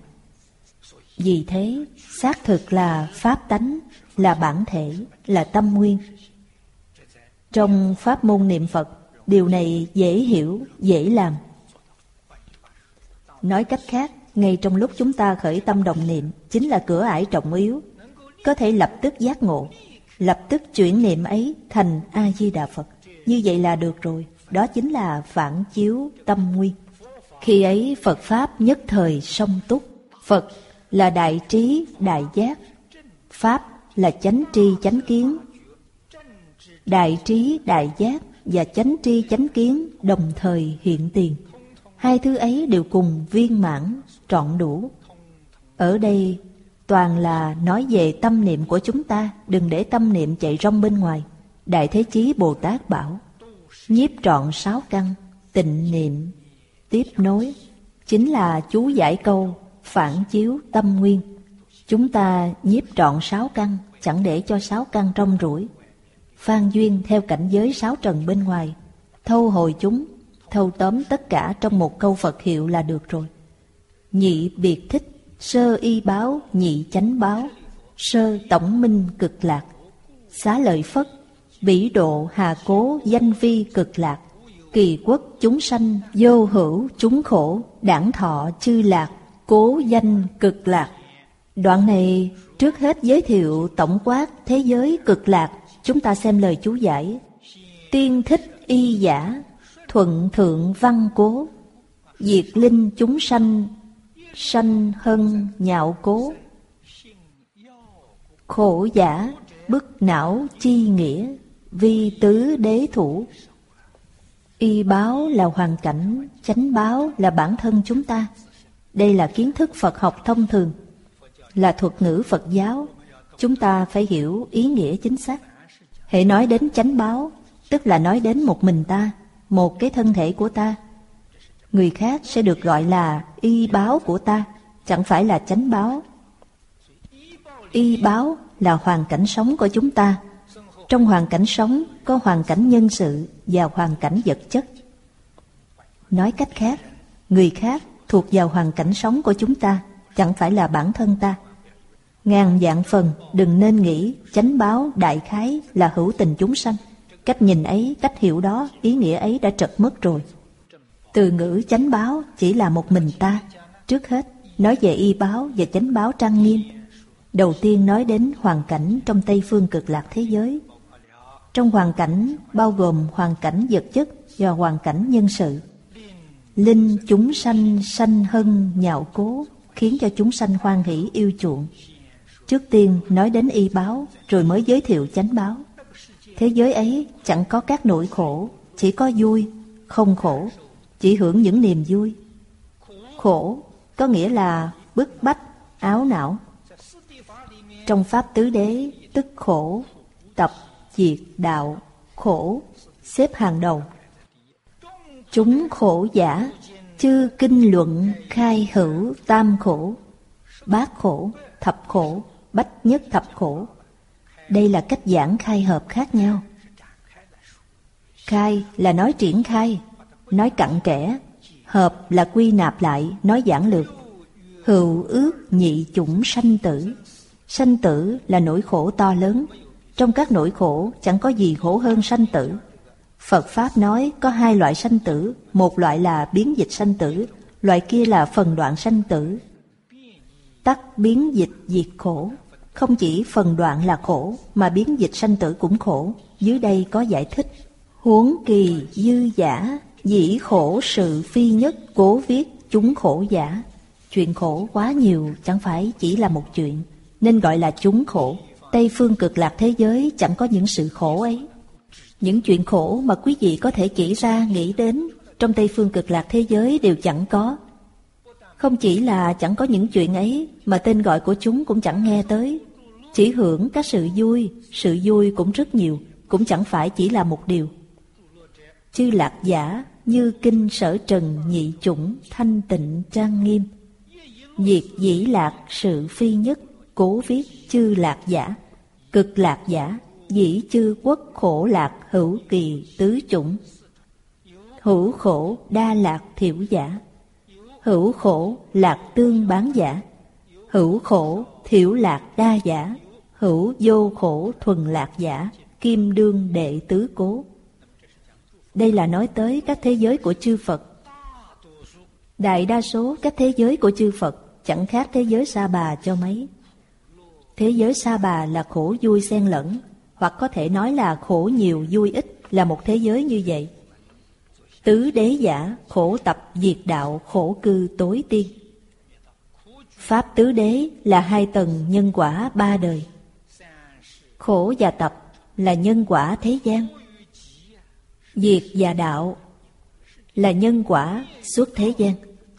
Vì thế, xác thực là pháp tánh, là bản thể, là tâm nguyên. Trong pháp môn niệm Phật, điều này dễ hiểu, dễ làm. Nói cách khác, ngay trong lúc chúng ta khởi tâm đồng niệm, chính là cửa ải trọng yếu, có thể lập tức giác ngộ, lập tức chuyển niệm ấy thành A-di-đà Phật. Như vậy là được rồi, đó chính là phản chiếu tâm nguyên. Khi ấy Phật Pháp nhất thời song túc. Phật là đại trí, đại giác. Pháp là chánh tri, chánh kiến. Đại trí, đại giác và chánh tri, chánh kiến đồng thời hiện tiền. Hai thứ ấy đều cùng viên mãn, trọn đủ. Ở đây toàn là nói về tâm niệm của chúng ta, đừng để tâm niệm chạy rong bên ngoài. Đại Thế Chí Bồ Tát bảo, nhiếp trọn sáu căn, tịnh niệm, tiếp nối, chính là chú giải câu phản chiếu tâm nguyên. Chúng ta nhiếp trọn 6 căn, chẳng để cho 6 căn rong ruổi. Phan duyên theo cảnh giới 6 trần bên ngoài, thâu hồi chúng, thâu tóm tất cả trong một câu Phật hiệu là được rồi. Nhị biệt thích, sơ y báo, nhị chánh báo, sơ tổng minh cực lạc. Xá lợi Phất, bỉ độ hà cố danh vi cực lạc. Kỳ quốc chúng sanh, vô hữu chúng khổ, đẳng thọ chư lạc, cố danh cực lạc. Đoạn này trước hết giới thiệu tổng quát thế giới cực lạc. Chúng ta xem lời chú giải. Tiên thích y giả, thuận thượng văn cố, diệt linh chúng sanh, sanh hân nhạo cố. Khổ giả, bức não chi nghĩa, vi tứ đế thủ. Y báo là hoàn cảnh, chánh báo là bản thân chúng ta. Đây là kiến thức Phật học thông thường, là thuật ngữ Phật giáo. Chúng ta phải hiểu ý nghĩa chính xác. Hễ nói đến chánh báo, tức là nói đến một mình ta, một cái thân thể của ta. Người khác sẽ được gọi là y báo của ta, chẳng phải là chánh báo. Y báo là hoàn cảnh sống của chúng ta. Trong hoàn cảnh sống có hoàn cảnh nhân sự và hoàn cảnh vật chất. Nói cách khác, người khác thuộc vào hoàn cảnh sống của chúng ta, chẳng phải là bản thân ta. Ngàn vạn phần đừng nên nghĩ chánh báo đại khái là hữu tình chúng sanh. Cách nhìn ấy, cách hiểu đó, ý nghĩa ấy đã trật mất rồi. Từ ngữ chánh báo chỉ là một mình ta. Trước hết, nói về y báo và chánh báo trang nghiêm. Đầu tiên nói đến hoàn cảnh trong Tây Phương Cực Lạc thế giới. Trong hoàn cảnh bao gồm hoàn cảnh vật chất và hoàn cảnh nhân sự. Linh chúng sanh sanh hân nhạo cố, khiến cho chúng sanh hoan hỷ yêu chuộng. Trước tiên nói đến y báo, rồi mới giới thiệu chánh báo. Thế giới ấy chẳng có các nỗi khổ, chỉ có vui, không khổ, chỉ hưởng những niềm vui. Khổ có nghĩa là bức bách, áo não. Trong Pháp tứ đế, tức khổ, tập, diệt, đạo, khổ, xếp hàng đầu. Chúng khổ giả, chư kinh luận khai hữu tam khổ, bát khổ, thập khổ, bách nhất thập khổ. Đây là cách giảng khai hợp khác nhau. Khai là nói triển khai, nói cặn kẽ. Hợp là quy nạp lại, nói giản lược. Hữu ước nhị chủng sanh tử. Sanh tử là nỗi khổ to lớn. Trong các nỗi khổ chẳng có gì khổ hơn sanh tử. Phật Pháp nói có 2 loại sanh tử. Một loại là biến dịch sanh tử, loại kia là phần đoạn sanh tử. Tắc biến dịch diệt khổ. Không chỉ phần đoạn là khổ, mà biến dịch sanh tử cũng khổ. Dưới đây có giải thích. Huống kỳ dư giả, dĩ khổ sự phi nhất, cố viết chúng khổ giả. Chuyện khổ quá nhiều, chẳng phải chỉ là một chuyện, nên gọi là chúng khổ. Tây Phương Cực Lạc thế giới chẳng có những sự khổ ấy. Những chuyện khổ mà quý vị có thể chỉ ra nghĩ đến, trong Tây Phương Cực Lạc thế giới đều chẳng có. Không chỉ là chẳng có những chuyện ấy, mà tên gọi của chúng cũng chẳng nghe tới. Chỉ hưởng các sự vui cũng rất nhiều, cũng chẳng phải chỉ là một điều. Chư lạc giả, như kinh sở trần nhị chủng, thanh tịnh trang nghiêm. Diệt dĩ lạc sự phi nhất, cố viết chư lạc giả. Cực lạc giả, dĩ chư quốc khổ lạc hữu kỳ tứ chủng. Hữu khổ đa lạc thiểu giả. Hữu khổ lạc tương bán giả. Hữu khổ thiểu lạc đa giả. Hữu vô khổ thuần lạc giả. Kim đương đệ tứ cố. Đây là nói tới các thế giới của chư Phật. Đại đa số các thế giới của chư Phật chẳng khác thế giới Sa Bà cho mấy. Thế giới Sa Bà là khổ vui xen lẫn, hoặc có thể nói là khổ nhiều vui ít, là một thế giới như vậy. Tứ đế giả, khổ tập diệt đạo, khổ cư tối tiên. Pháp tứ đế là 2 tầng nhân quả 3 đời. Khổ và tập là nhân quả thế gian. Diệt và đạo là nhân quả suốt thế gian.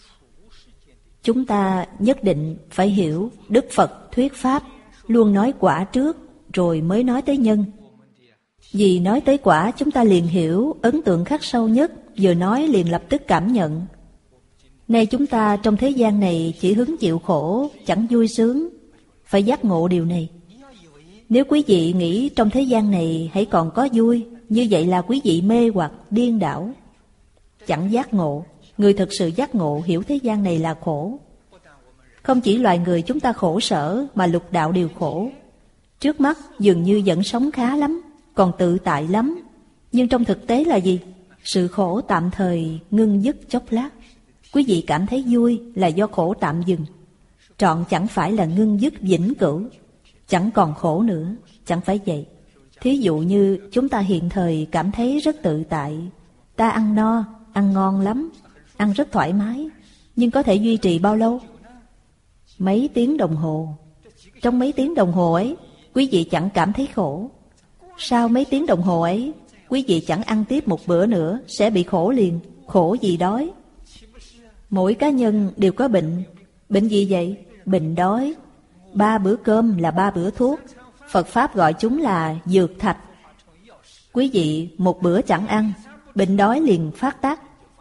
Chúng ta nhất định phải hiểu Đức Phật thuyết Pháp luôn nói quả trước rồi mới nói tới nhân. Vì nói tới quả chúng ta liền hiểu, ấn tượng khắc sâu nhất, vừa nói liền lập tức cảm nhận. Nay chúng ta trong thế gian này chỉ hứng chịu khổ, chẳng vui sướng. phải giác ngộ điều này. Nếu quý vị nghĩ trong thế gian này hãy còn có vui, như vậy là quý vị mê hoặc điên đảo, chẳng giác ngộ. Người thực sự giác ngộ hiểu thế gian này là khổ. Không chỉ loài người chúng ta khổ sở, mà lục đạo đều khổ. Trước mắt dường như vẫn sống khá lắm, còn tự tại lắm. Nhưng trong thực tế là gì? Sự khổ tạm thời ngưng dứt chốc lát. Quý vị cảm thấy vui là do khổ tạm dừng. Trọn chẳng phải là ngưng dứt vĩnh cửu. Chẳng còn khổ nữa, chẳng phải vậy. Thí dụ như chúng ta hiện thời cảm thấy rất tự tại. Ta ăn no, ăn ngon lắm, ăn rất thoải mái. Nhưng có thể duy trì bao lâu? Mấy tiếng đồng hồ. Trong mấy tiếng đồng hồ ấy, quý vị chẳng cảm thấy khổ. Sau mấy tiếng đồng hồ ấy, quý vị chẳng ăn tiếp một bữa nữa, sẽ bị khổ liền. Khổ vì đói. Mỗi cá nhân đều có bệnh. Bệnh gì vậy? Bệnh đói. 3 bữa cơm là 3 bữa thuốc. Phật Pháp gọi chúng là dược thạch. Quý vị một bữa chẳng ăn, bệnh đói liền phát tác.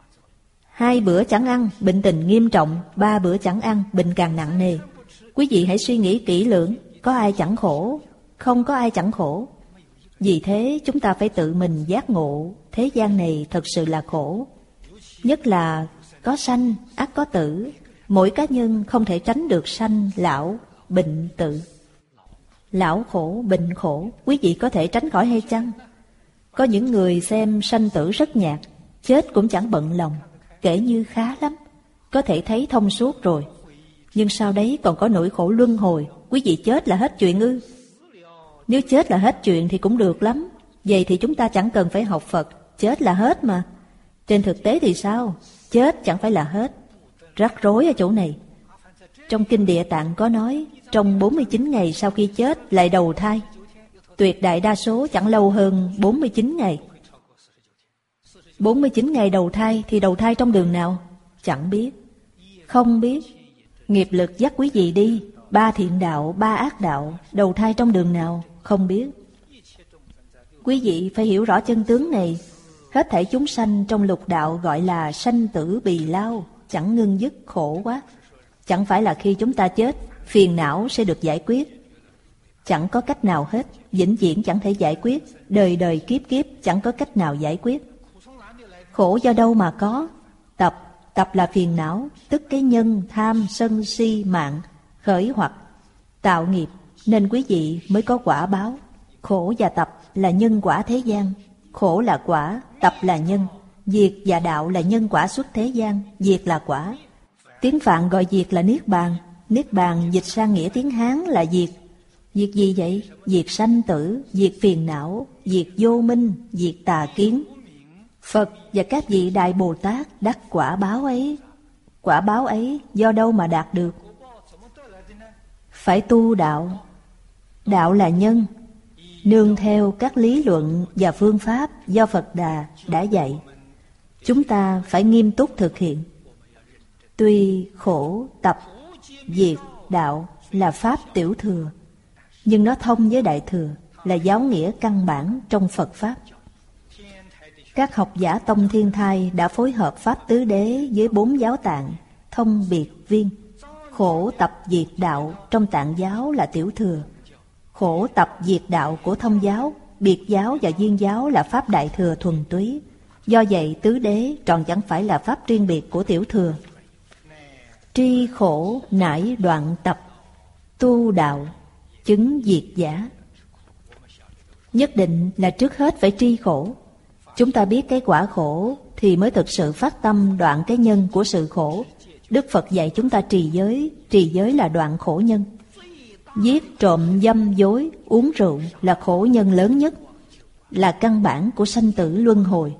2 bữa chẳng ăn, bệnh tình nghiêm trọng. 3 bữa chẳng ăn, bệnh càng nặng nề. Quý vị hãy suy nghĩ kỹ lưỡng. Có ai chẳng khổ? Không có ai chẳng khổ. Vì thế chúng ta phải tự mình giác ngộ thế gian này thật sự là khổ. Nhất là có sanh ắt có tử. Mỗi cá nhân không thể tránh được sanh, lão, bệnh, tử. Lão khổ, bệnh khổ, quý vị có thể tránh khỏi hay chăng? Có những người xem sanh tử rất nhạt, chết cũng chẳng bận lòng, kể như khá lắm, có thể thấy thông suốt rồi. Nhưng sau đấy còn có nỗi khổ luân hồi. Quý vị chết là hết chuyện ư? Nếu chết là hết chuyện thì cũng được lắm. Vậy thì chúng ta chẳng cần phải học Phật. Chết là hết mà. Trên thực tế thì sao? Chết chẳng phải là hết. Rắc rối ở chỗ này. Trong Kinh Địa Tạng có nói, trong 49 ngày sau khi chết lại đầu thai. Tuyệt đại đa số chẳng lâu hơn 49 ngày. 49 ngày đầu thai thì đầu thai trong đường nào? Chẳng biết. Không biết. Nghiệp lực dắt quý vị đi, 3 thiện đạo, 3 ác đạo, đầu thai trong đường nào? Không biết. Quý vị phải hiểu rõ chân tướng này. Hết thảy chúng sanh trong lục đạo gọi là sanh tử bì lao, chẳng ngưng dứt, khổ quá. Chẳng phải là khi chúng ta chết, phiền não sẽ được giải quyết. Chẳng có cách nào hết, vĩnh viễn chẳng thể giải quyết, đời đời kiếp kiếp chẳng có cách nào giải quyết. Khổ do đâu mà có? Tập là phiền não, tức cái nhân tham sân si mạng, khởi hoặc, tạo nghiệp, nên quý vị mới có quả báo. Khổ và tập là nhân quả thế gian. Khổ là quả, tập là nhân. Diệt và đạo là nhân quả xuất thế gian, diệt là quả. Tiếng Phạn gọi diệt là Niết Bàn. Niết Bàn dịch sang nghĩa tiếng Hán là diệt. Diệt gì vậy? Diệt sanh tử, diệt phiền não, diệt vô minh, diệt tà kiến. Phật và các vị Đại Bồ Tát đắc quả báo ấy. Quả báo ấy do đâu mà đạt được? Phải tu đạo. Đạo là nhân, nương theo các lý luận và phương pháp do Phật Đà đã dạy. Chúng ta phải nghiêm túc thực hiện. Tuy khổ, tập, diệt, đạo là pháp tiểu thừa, nhưng nó thông với đại thừa, là giáo nghĩa căn bản trong Phật Pháp. Các học giả tông Thiên Thai đã phối hợp Pháp Tứ Đế với 4 giáo tạng, thông biệt viên. Khổ tập diệt đạo trong tạng giáo là tiểu thừa. Khổ tập diệt đạo của thông giáo, biệt giáo và viên giáo là Pháp đại thừa thuần túy. Do vậy Tứ Đế tròn chẳng phải là Pháp riêng biệt của tiểu thừa. Tri khổ nải đoạn tập, tu đạo, chứng diệt giả. Nhất định là trước hết phải tri khổ. Chúng ta biết cái quả khổ thì mới thực sự phát tâm đoạn cái nhân của sự khổ. Đức Phật dạy chúng ta trì giới là đoạn khổ nhân. Giết, trộm, dâm, dối, uống rượu là khổ nhân lớn nhất, là căn bản của sanh tử luân hồi.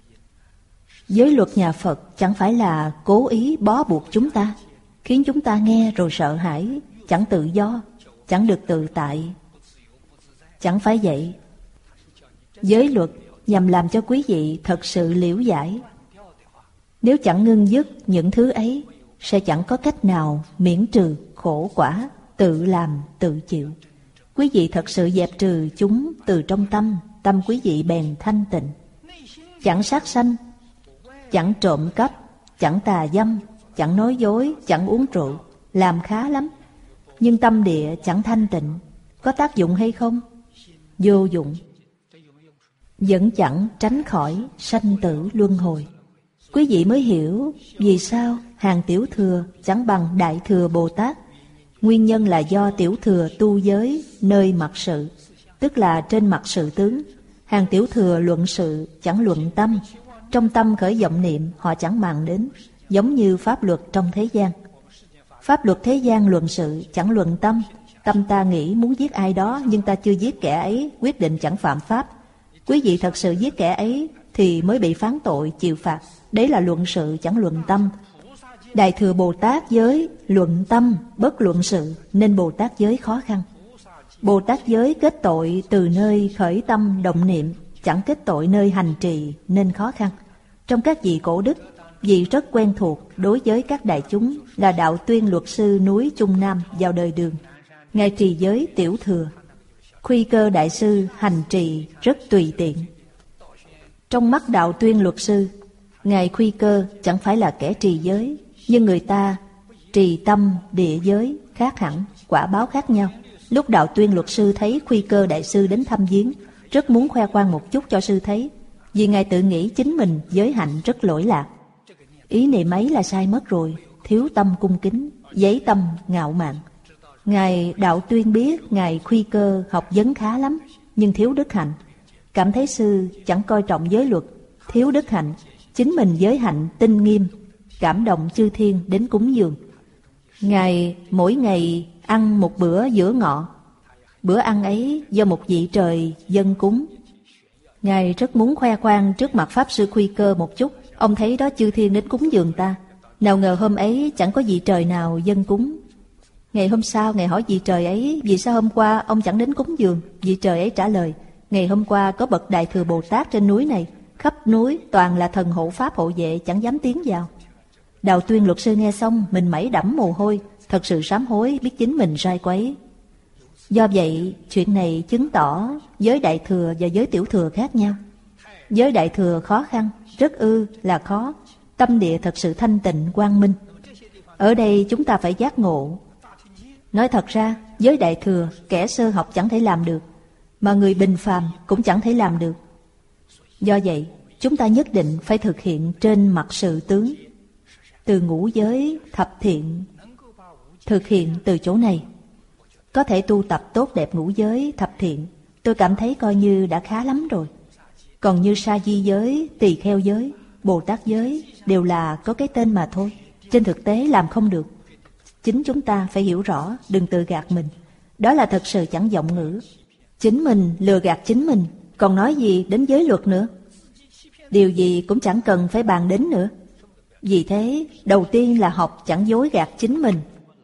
Giới luật nhà Phật chẳng phải là cố ý bó buộc chúng ta, khiến chúng ta nghe rồi sợ hãi, chẳng tự do, chẳng được tự tại. Chẳng phải vậy. Giới luật nhằm làm cho quý vị thật sự liễu giải. Nếu chẳng ngưng dứt những thứ ấy, sẽ chẳng có cách nào miễn trừ khổ quả, tự làm, tự chịu. Quý vị thật sự dẹp trừ chúng từ trong tâm, tâm quý vị bèn thanh tịnh. Chẳng sát sanh, chẳng trộm cắp, chẳng tà dâm, chẳng nói dối, chẳng uống rượu, làm khá lắm. Nhưng tâm địa chẳng thanh tịnh, có tác dụng hay không? Vô dụng. Vẫn chẳng tránh khỏi sanh tử luân hồi. Quý vị mới hiểu vì sao hàng tiểu thừa chẳng bằng đại thừa Bồ Tát. Nguyên nhân là do tiểu thừa tu giới nơi mặt sự, tức là trên mặt sự tướng. Hàng tiểu thừa luận sự chẳng luận tâm. Trong tâm khởi vọng niệm họ chẳng màng đến, giống như pháp luật trong thế gian. Pháp luật thế gian luận sự chẳng luận tâm. Tâm ta nghĩ muốn giết ai đó nhưng ta chưa giết kẻ ấy, quyết định chẳng phạm pháp. Quý vị thật sự giết kẻ ấy thì mới bị phán tội chịu phạt. Đấy là luận sự chẳng luận tâm. Đại thừa Bồ Tát giới luận tâm bất luận sự, nên Bồ Tát giới khó khăn. Bồ Tát giới kết tội từ nơi khởi tâm động niệm, chẳng kết tội nơi hành trì nên khó khăn. Trong các vị cổ đức, vị rất quen thuộc đối với các đại chúng là Đạo Tuyên luật sư núi Trung Nam vào đời Đường. Ngài trì giới tiểu thừa. Khuy Cơ đại sư hành trì rất tùy tiện. Trong mắt Đạo Tuyên luật sư, Ngài Khuy Cơ chẳng phải là kẻ trì giới, nhưng người ta trì tâm địa giới khác hẳn, quả báo khác nhau. Lúc Đạo Tuyên luật sư thấy Khuy Cơ đại sư đến thăm viếng, rất muốn khoe khoang một chút cho sư thấy, vì Ngài tự nghĩ chính mình giới hạnh rất lỗi lạc. Ý niệm ấy là sai mất rồi, thiếu tâm cung kính, giấy tâm ngạo mạn. Ngài Đạo Tuyên biết Ngài Khuy Cơ học vấn khá lắm, nhưng thiếu đức hạnh. Cảm thấy sư chẳng coi trọng giới luật, thiếu đức hạnh, chính mình giới hạnh tinh nghiêm, cảm động chư thiên đến cúng dường. Ngài mỗi ngày ăn một bữa giữa ngọ. Bữa ăn ấy do một vị trời dâng cúng. Ngài rất muốn khoe khoang trước mặt Pháp Sư Khuy Cơ một chút. Ông thấy đó chư thiên đến cúng dường ta. Nào ngờ hôm ấy chẳng có vị trời nào dâng cúng. Ngày hôm sau Ngài hỏi vị trời ấy, vì sao hôm qua ông chẳng đến cúng dường? Vị trời ấy trả lời, ngày hôm qua có bậc Đại Thừa Bồ Tát trên núi này, khắp núi toàn là thần hộ pháp hộ vệ, chẳng dám tiến vào. Đạo Tuyên luật sư nghe xong mình mẩy đẫm mồ hôi, thật sự sám hối, biết chính mình sai quấy. Do vậy chuyện này chứng tỏ giới Đại Thừa và giới Tiểu Thừa khác nhau. Giới Đại Thừa khó khăn, rất là khó, tâm địa thật sự thanh tịnh quang minh. Ở đây chúng ta phải giác ngộ. Nói thật ra, giới Đại Thừa kẻ sơ học chẳng thể làm được, mà người bình phàm cũng chẳng thể làm được. Do vậy, chúng ta nhất định phải thực hiện trên mặt sự tướng. Từ ngũ giới, thập thiện, thực hiện từ chỗ này. Có thể tu tập tốt đẹp ngũ giới, thập thiện, tôi cảm thấy coi như đã khá lắm rồi. Còn như sa di giới, tỳ kheo giới, Bồ Tát giới đều là có cái tên mà thôi. Trên thực tế làm không được. Chính chúng ta phải hiểu rõ, đừng tự gạt mình. Đó là thật sự chẳng vọng ngữ. Chính mình lừa gạt chính mình, còn nói gì đến giới luật nữa. Điều gì cũng chẳng cần phải bàn đến nữa. Vì thế, đầu tiên là học chẳng dối gạt chính mình.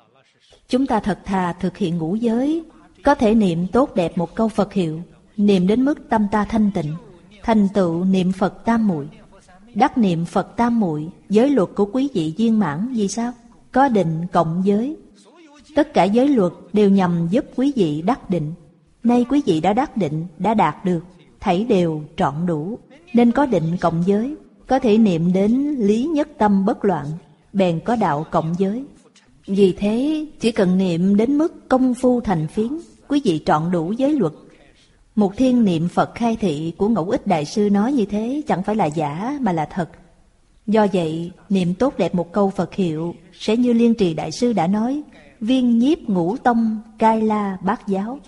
Chúng ta thật thà thực hiện ngũ giới, có thể niệm tốt đẹp một câu Phật hiệu, niệm đến mức tâm ta thanh tịnh, thành tựu niệm Phật tam muội. Đắc niệm Phật tam muội, giới luật của quý vị viên mãn. Vì sao? Có định cộng giới. Tất cả giới luật đều nhằm giúp quý vị đắc định. Nay quý vị đã đắc định, đã đạt được, thảy đều trọn đủ, nên có định cộng giới. Có thể niệm đến lý nhất tâm bất loạn, bèn có đạo cộng giới. Vì thế, chỉ cần niệm đến mức công phu thành phiến, quý vị trọn đủ giới luật. Một thiên niệm Phật khai thị của Ngẫu Ích Đại Sư nói như thế chẳng phải là giả mà là thật. Do vậy, niệm tốt đẹp một câu Phật hiệu sẽ như Liên Trì Đại Sư đã nói, viên nhiếp ngũ tông, cai la bát giáo.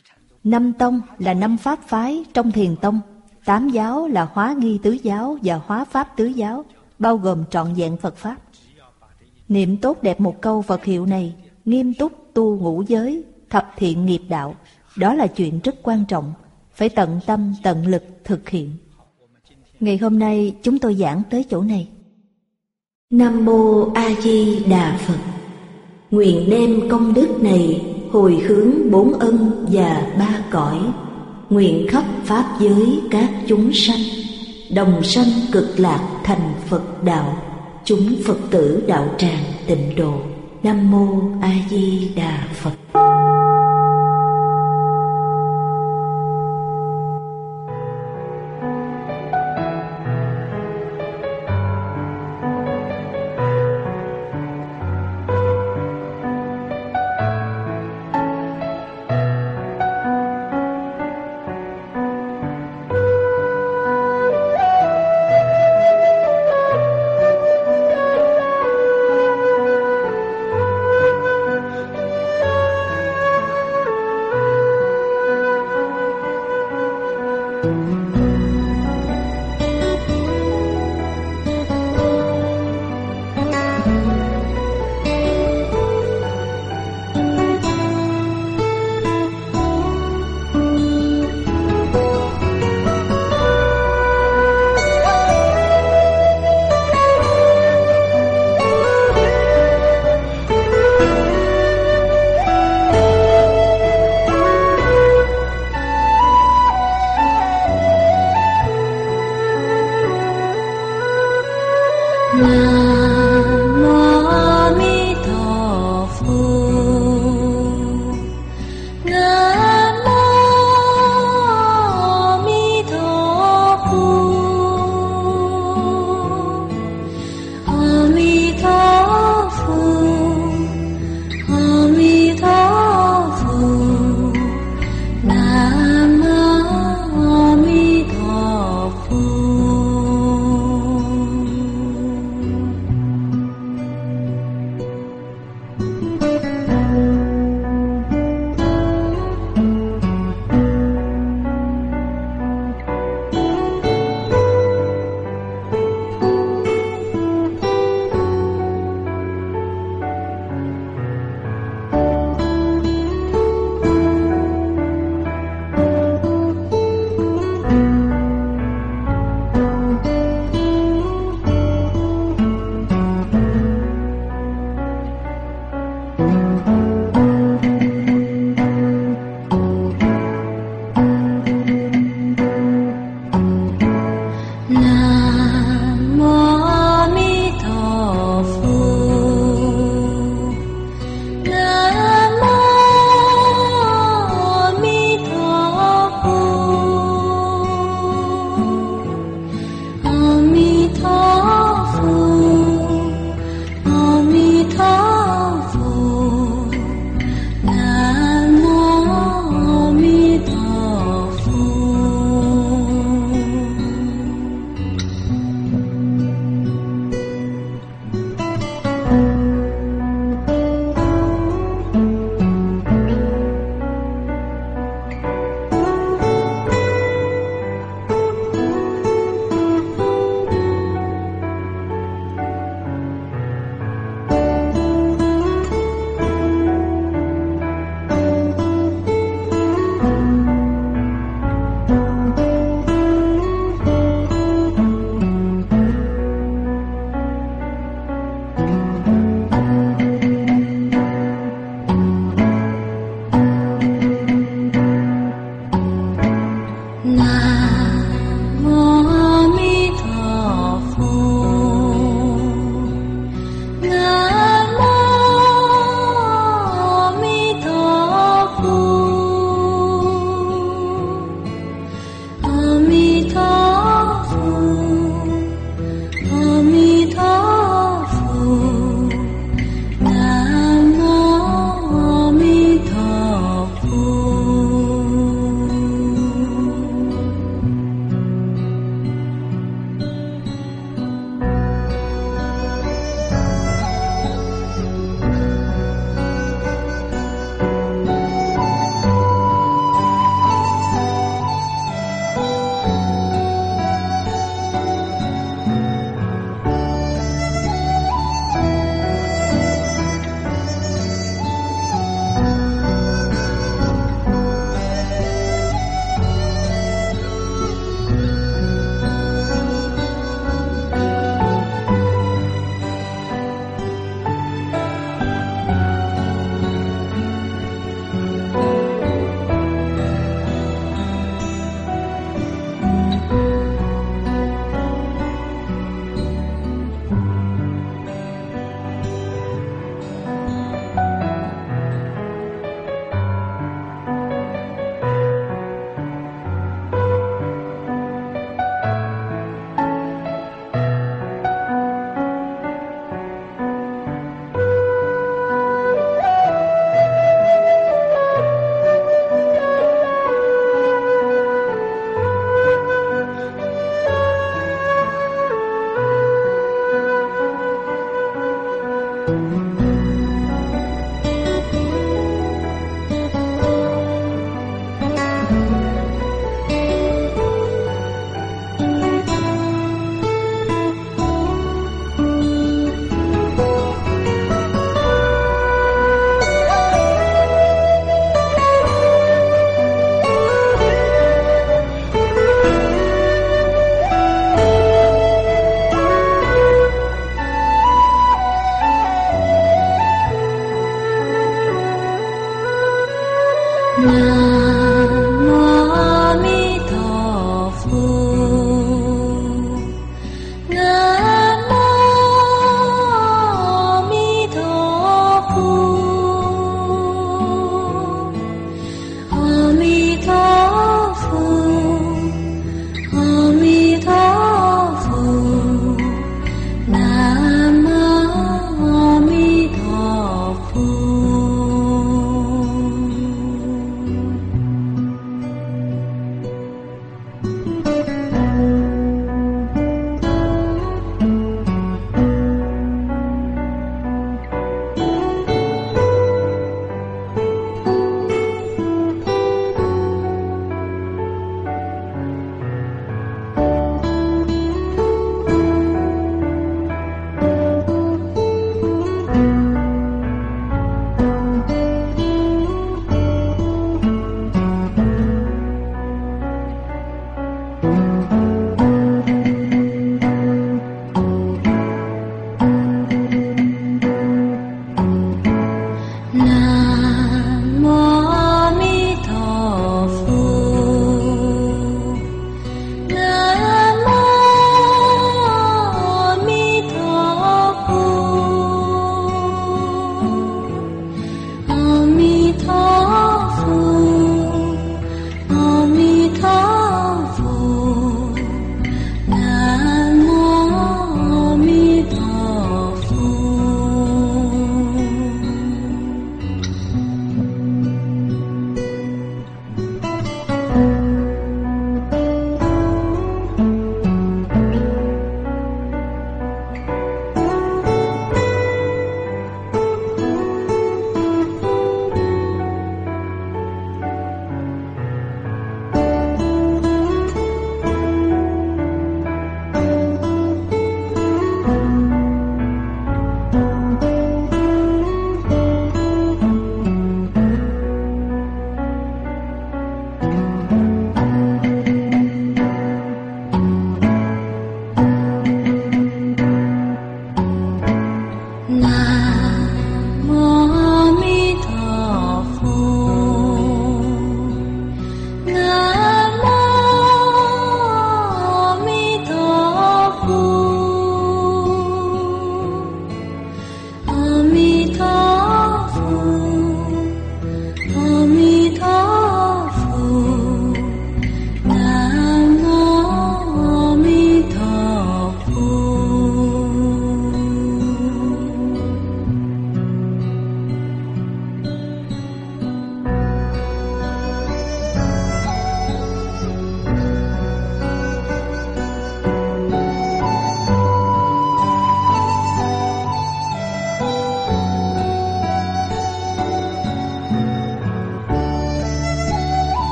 5 tông là 5 pháp phái trong Thiền tông, 8 giáo là hóa nghi tứ giáo và hóa pháp tứ giáo, bao gồm trọn vẹn Phật Pháp. Niệm tốt đẹp một câu Phật hiệu này, nghiêm túc tu ngũ giới, thập thiện nghiệp đạo, đó là chuyện rất quan trọng, phải tận tâm tận lực thực hiện. Ngày hôm nay chúng tôi giảng tới chỗ này. Nam Mô A Di Đà Phật. Nguyện đem công đức này hồi hướng 4 ân và 3 cõi, nguyện khắp pháp giới các chúng sanh đồng sanh cực lạc thành Phật đạo, chúng Phật tử đạo tràng tịnh độ. Nam Mô A Di Đà Phật.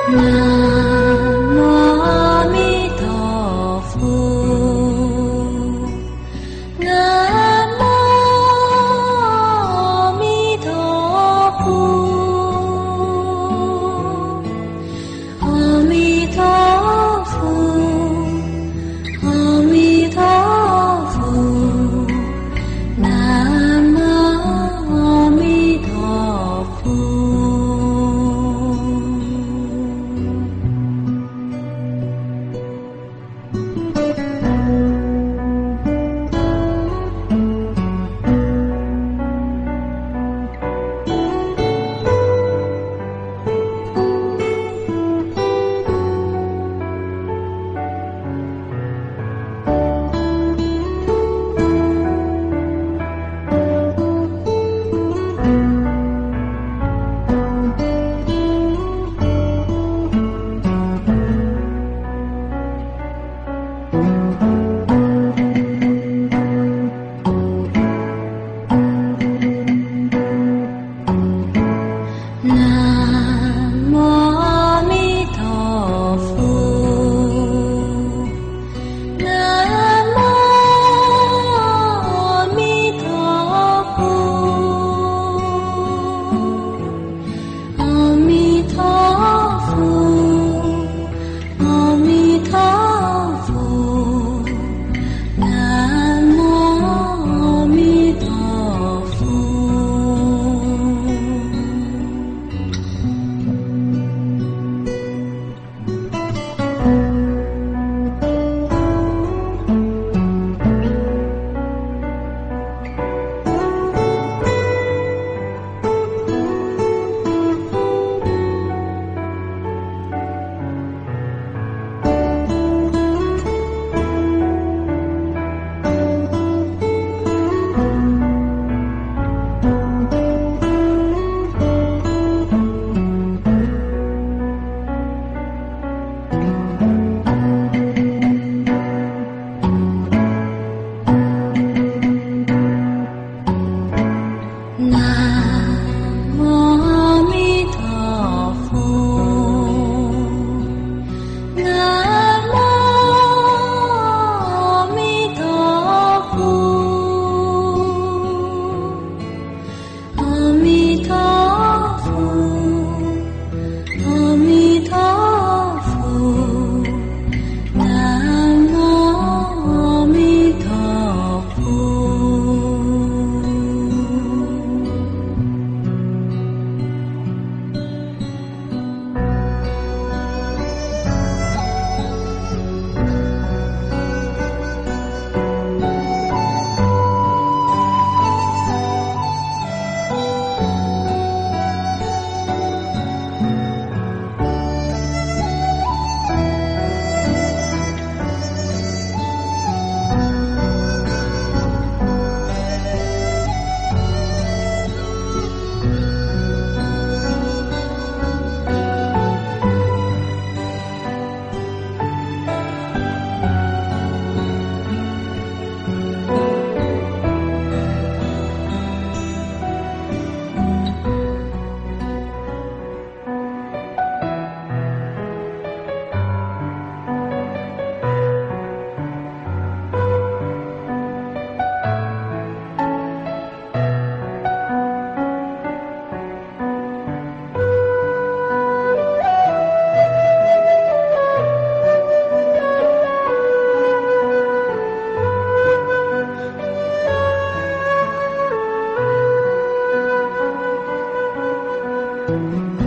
Thank you.